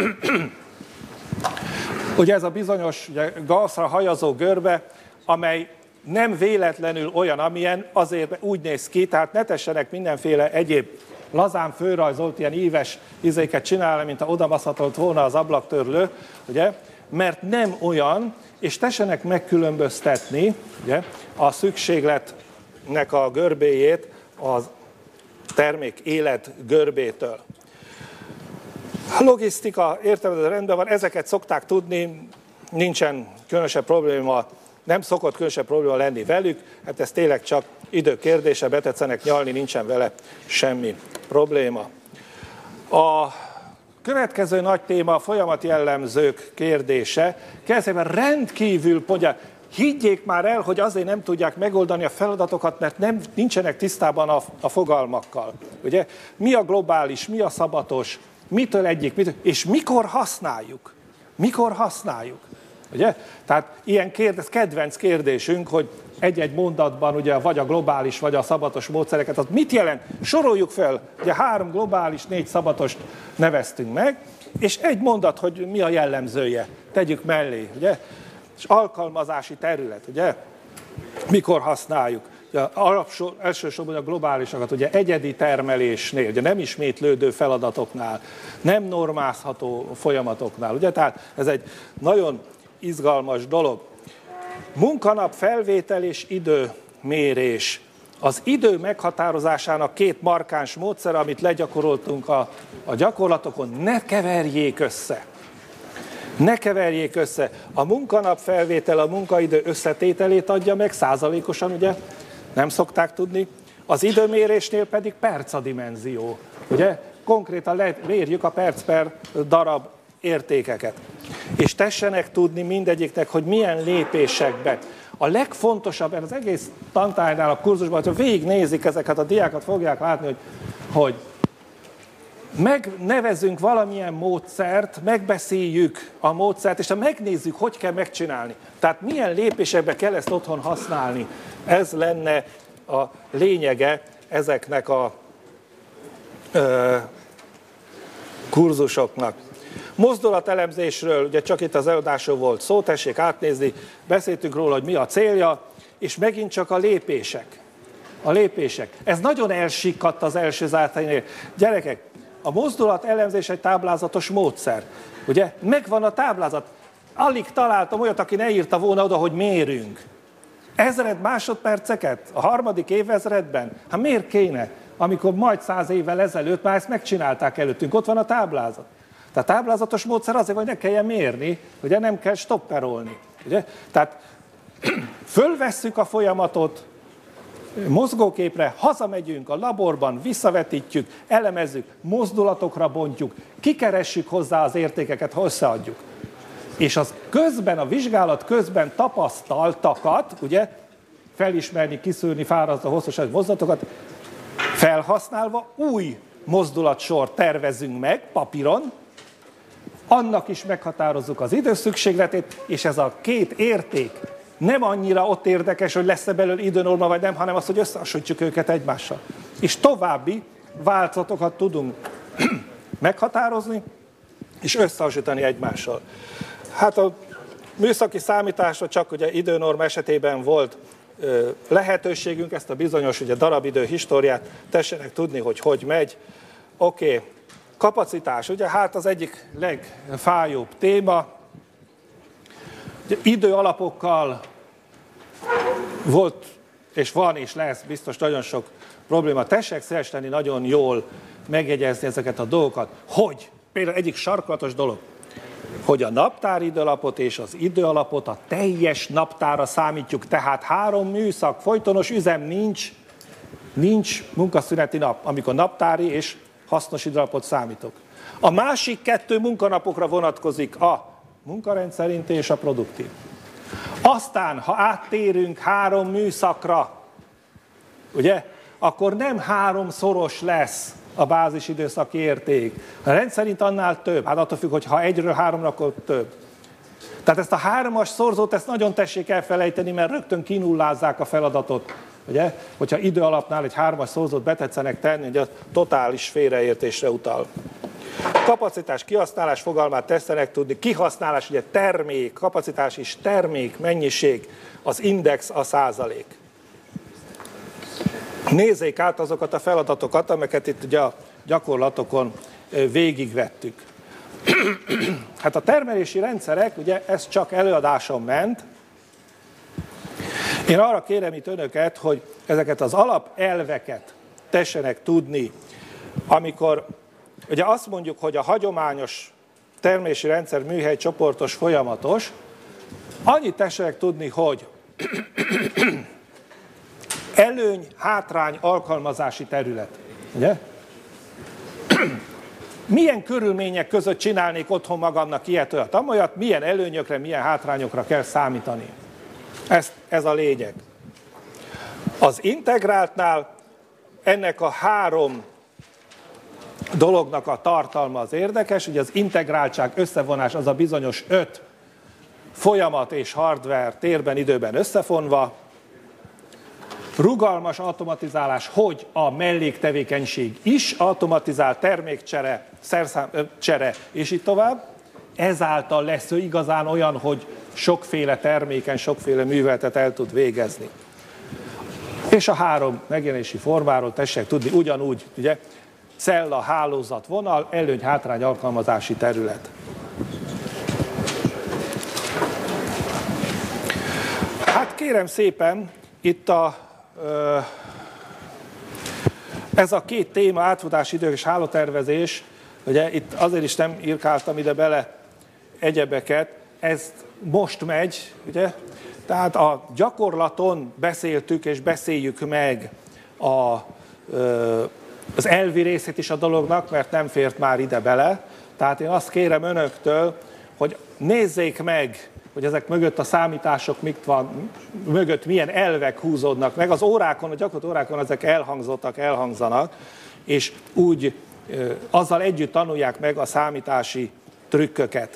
Ugye ez a bizonyos ugye, Gaussra hajazó görbe, amely nem véletlenül olyan, amilyen, azért úgy néz ki, tehát ne tessenek mindenféle egyéb lazán fölrajzolt ilyen íves izéket csinálni, mint ha odamaszatolt volna az ablaktörlő, ugye? Mert nem olyan, és tessenek megkülönböztetni ugye, a szükségletnek a görbéjét az termék élet görbétől. A logisztika értelmező rendben van, ezeket szokták tudni, nincsen különösebb probléma, nem szokott különösebb probléma lenni velük, hát ez tényleg csak idő kérdése, betetszenek nyalni, nincsen vele semmi probléma. A következő nagy téma a folyamatjellemzők kérdése, kezdetben rendkívül pogyar. Higgyék már el, hogy azért nem tudják megoldani a feladatokat, mert nem, nincsenek tisztában a, a fogalmakkal. Ugye? Mi a globális, mi a szabatos, mitől egyik, mitől, és mikor használjuk? Mikor használjuk? Ugye? Tehát ilyen kérdez, kedvenc kérdésünk, hogy egy-egy mondatban ugye vagy a globális, vagy a szabatos módszereket, az mit jelent? Soroljuk fel, ugye három globális, négy szabatost neveztünk meg, és egy mondat, hogy mi a jellemzője, tegyük mellé, ugye? És alkalmazási terület, ugye? Mikor használjuk? Ugye, alapsor, elsősorban a globálisakat, ugye egyedi termelésnél, ugye nem ismétlődő feladatoknál, nem normázható folyamatoknál, ugye? Tehát ez egy nagyon izgalmas dolog. Munkanap felvétel és időmérés. Az idő meghatározásának két markáns módszer, amit legyakoroltunk a, a gyakorlatokon, ne keverjék össze. Ne keverjék össze. A munkanap felvétel a munkaidő összetételét adja meg, százalékosan ugye, nem szokták tudni. Az időmérésnél pedig perc a dimenzió. Ugye? Konkrétan mérjük a perc per darab értékeket. És tessenek tudni mindegyiknek, hogy milyen lépésekben. A legfontosabb, az egész tantárgynál, a kurzusban, hogy végignézik ezeket a diákat, fogják látni, hogy, hogy megnevezünk valamilyen módszert, megbeszéljük a módszert, és ha megnézzük, hogy kell megcsinálni. Tehát milyen lépésekben kell ezt otthon használni. Ez lenne a lényege ezeknek a ö, kurzusoknak. Mozdulatelemzésről, ugye csak itt az előadáson volt szó, tessék átnézni, beszéltünk róla, hogy mi a célja, és megint csak a lépések. A lépések. Ez nagyon elsikadt az első zártánynél. Gyerekek, a mozdulatelemzés egy táblázatos módszer. Ugye? Megvan a táblázat. Alig találtam olyat, aki ne írta volna oda, hogy mérünk. Ezred másodperceket? A harmadik évezredben? Hát miért kéne? Amikor majd száz évvel ezelőtt már ezt megcsinálták előttünk. Ott van a táblázat. Tehát táblázatos módszer azért, hogy ne kelljen mérni, ugye nem kell stopperolni. Ugye? Tehát fölvesszük a folyamatot, mozgóképre, hazamegyünk a laborban, visszavetítjük, elemezzük, mozdulatokra bontjuk, kikeressük hozzá az értékeket, ha összeadjuk. És az közben, a vizsgálat közben tapasztaltakat, ugye, felismerni, kiszűrni, fáradni a hosszas mozdulatokat, felhasználva új mozdulatsort tervezünk meg papíron, annak is meghatározzuk az időszükségletét, és ez a két érték nem annyira ott érdekes, hogy lesz-e belőle időnorma vagy nem, hanem az, hogy összehasonlítjuk őket egymással. És további változatokat tudunk meghatározni, és összehasonlítani egymással. Hát a műszaki számításra csak ugye időnorma esetében volt ö, lehetőségünk, ezt a bizonyos ugye, darabidő históriát tessenek tudni, hogy hogy megy. Oké, okay. Kapacitás, ugye hát az egyik legfájóbb téma. Ugye, időalapokkal volt, és van, és lesz biztos nagyon sok probléma. Tessék szíves lenni nagyon jól megjegyezni ezeket a dolgokat. Hogy? Például egyik sarkalatos dolog, hogy a naptári időalapot és az időalapot a teljes naptára számítjuk, tehát három műszak, folytonos üzem nincs, nincs munkaszüneti nap, amikor naptári és hasznos időalapot számítok. A másik kettő munkanapokra vonatkozik, a munkarendszerint és a produktív. Aztán, ha áttérünk három műszakra, ugye, akkor nem háromszoros lesz a bázisidőszaki érték. A rendszerint annál több, hát attól függ, hogy ha egyről háromra, akkor több. Tehát ezt a hármas szorzót, ezt nagyon tessék elfelejteni, mert rögtön kinullázzák a feladatot Ugye? Hogyha idő alapnál egy hármas szorzót betetszenek tenni, hogy a totális félreértésre utal. Kapacitás, kihasználás fogalmát tesztenek tudni, kihasználás, ugye termék, kapacitás is termék, mennyiség, az index a százalék. Nézzék át azokat a feladatokat, amelyeket itt ugye a gyakorlatokon végigvettük. Hát a termelési rendszerek, ugye ez csak előadáson ment. Én arra kérem itt önöket, hogy ezeket az alapelveket tessenek tudni, amikor ugye azt mondjuk, hogy a hagyományos termelési rendszer műhely csoportos folyamatos, annyit tessenek tudni, hogy előny, hátrány, alkalmazási terület. Ugye? Milyen körülmények között csinálnék otthon magamnak ilyet, olyat, amolyat, milyen előnyökre, milyen hátrányokra kell számítani. Ez, ez a lényeg. Az integráltnál ennek a három dolognak a tartalma az érdekes, ugye az integráltság, összevonás az a bizonyos öt folyamat és hardware térben, időben összefonva, rugalmas automatizálás, hogy a melléktevékenység is automatizál, termékcsere, szerszámcsere, és így tovább. Ezáltal lesz ő igazán olyan, hogy sokféle terméken, sokféle műveletet el tud végezni. És a három megjelenési formáról tessék tudni ugyanúgy, ugye, cella, hálózat, vonal, előny, hátrány, alkalmazási terület. Hát kérem szépen, itt a, ez a két téma, átfutási idő és hálótervezés, ugye itt azért is nem írkáltam ide bele egyebeket, ez most megy, ugye? Tehát a gyakorlaton beszéltük és beszéljük meg a, az elvi részét is a dolognak, mert nem fért már ide bele. Tehát én azt kérem önöktől, hogy nézzék meg, hogy ezek mögött a számítások mik van, mögött milyen elvek húzódnak meg. Az órákon, a gyakorlati órákon ezek elhangzottak, elhangzanak, és úgy azzal együtt tanulják meg a számítási trükköket.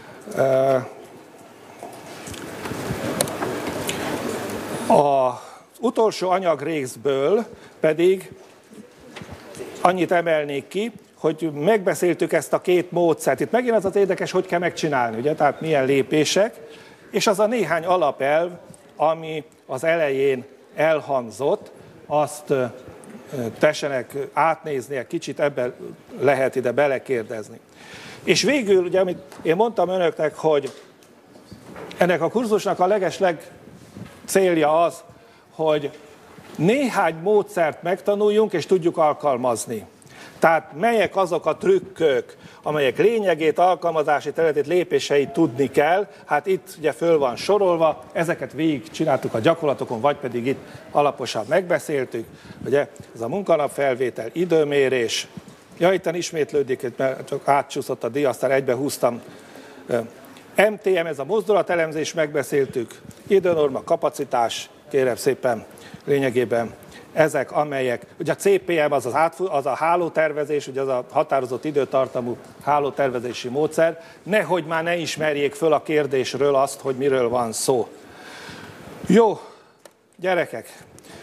Az utolsó anyagrészből pedig annyit emelnék ki, hogy megbeszéltük ezt a két módszert. Itt megint az az érdekes, hogy kell megcsinálni, ugye? Tehát milyen lépések, és az a néhány alapelv, ami az elején elhangzott, azt tessenek átnézni, egy kicsit ebben lehet ide belekérdezni. És végül, ugye, amit én mondtam önöknek, hogy ennek a kurzusnak a legesleg célja az, hogy néhány módszert megtanuljunk, és tudjuk alkalmazni. Tehát melyek azok a trükkök, amelyek lényegét, alkalmazási területét, lépéseit tudni kell. Hát itt ugye föl van sorolva, ezeket végig csináltuk a gyakorlatokon, vagy pedig itt alaposan megbeszéltük. Ugye ez a munkanapfelvétel, időmérés. Ja, itten ismétlődik, mert csak átcsúszott a díj, aztán egybe húztam. em té em, ez a mozdulatelemzés, megbeszéltük. Időnorma, kapacitás, kérem szépen, lényegében ezek, amelyek, ugye a cé pé em az, az, átfut, az a hálótervezés, ugye az a határozott időtartamú hálótervezési módszer, nehogy már ne ismerjék föl a kérdésről azt, hogy miről van szó. Jó, gyerekek,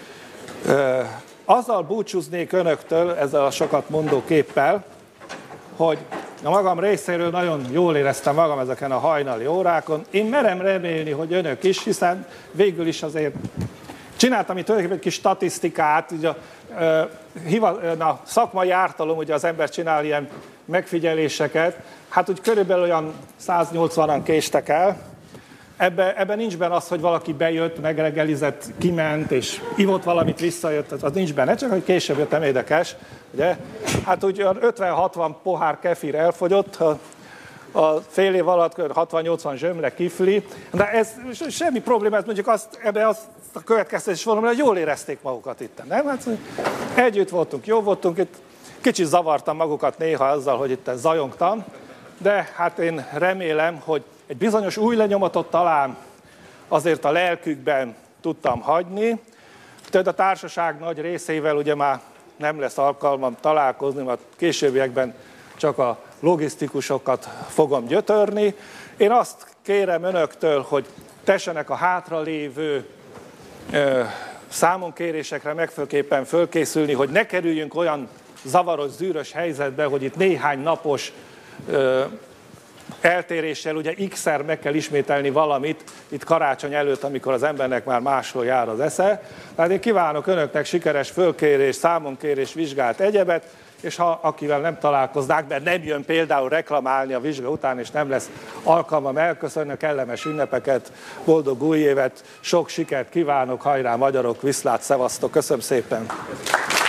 azzal búcsúznék önöktől, ezzel a sokat mondó képpel, hogy a magam részéről nagyon jól éreztem magam ezeken a hajnali órákon. Én merem remélni, hogy önök is, hiszen végül is azért csináltam itt egy kis statisztikát, ugye a, a szakmai ártalom, ugye az ember csinál ilyen megfigyeléseket, hát úgy körülbelül olyan száznyolcvanan késtek el. Ebben ebbe nincs benne az, hogy valaki bejött, megreggelizett, kiment, és ivott valamit, visszajött, az nincs benne, csak hogy később jöttem, érdekes, ugye? Hát úgy ötven-hatvan pohár kefir elfogyott, a, a fél év alatt hatvan-nyolcvan zsömle kifli, de ez semmi probléma, ez mondjuk azt, ebbe azt a következtetés volna, hogy jól érezték magukat itt, nem? Hát együtt voltunk, jó voltunk, itt kicsit zavartam magukat néha azzal, hogy itt zajongtam, de hát én remélem, hogy egy bizonyos új lenyomatot talán azért a lelkükben tudtam hagyni. Tehát a társaság nagy részével ugye már nem lesz alkalmam találkozni, mert későbbiekben csak a logisztikusokat fogom gyötörni. Én azt kérem önöktől, hogy tessenek a hátralévő számonkérésekre megfőképpen fölkészülni, hogy ne kerüljünk olyan zavaros, zűrös helyzetbe, hogy itt néhány napos ö, eltéréssel, ugye x-szer meg kell ismételni valamit itt karácsony előtt, amikor az embernek már máshol jár az esze. Tehát én kívánok önöknek sikeres fölkérés, számonkérés, vizsgát, egyebet, és ha akivel nem találkoznák, mert nem jön például reklamálni a vizsga után, és nem lesz alkalmam elköszönni, kellemes ünnepeket, boldog új évet, sok sikert kívánok, hajrá magyarok, viszlát, szevasztok, köszönöm szépen!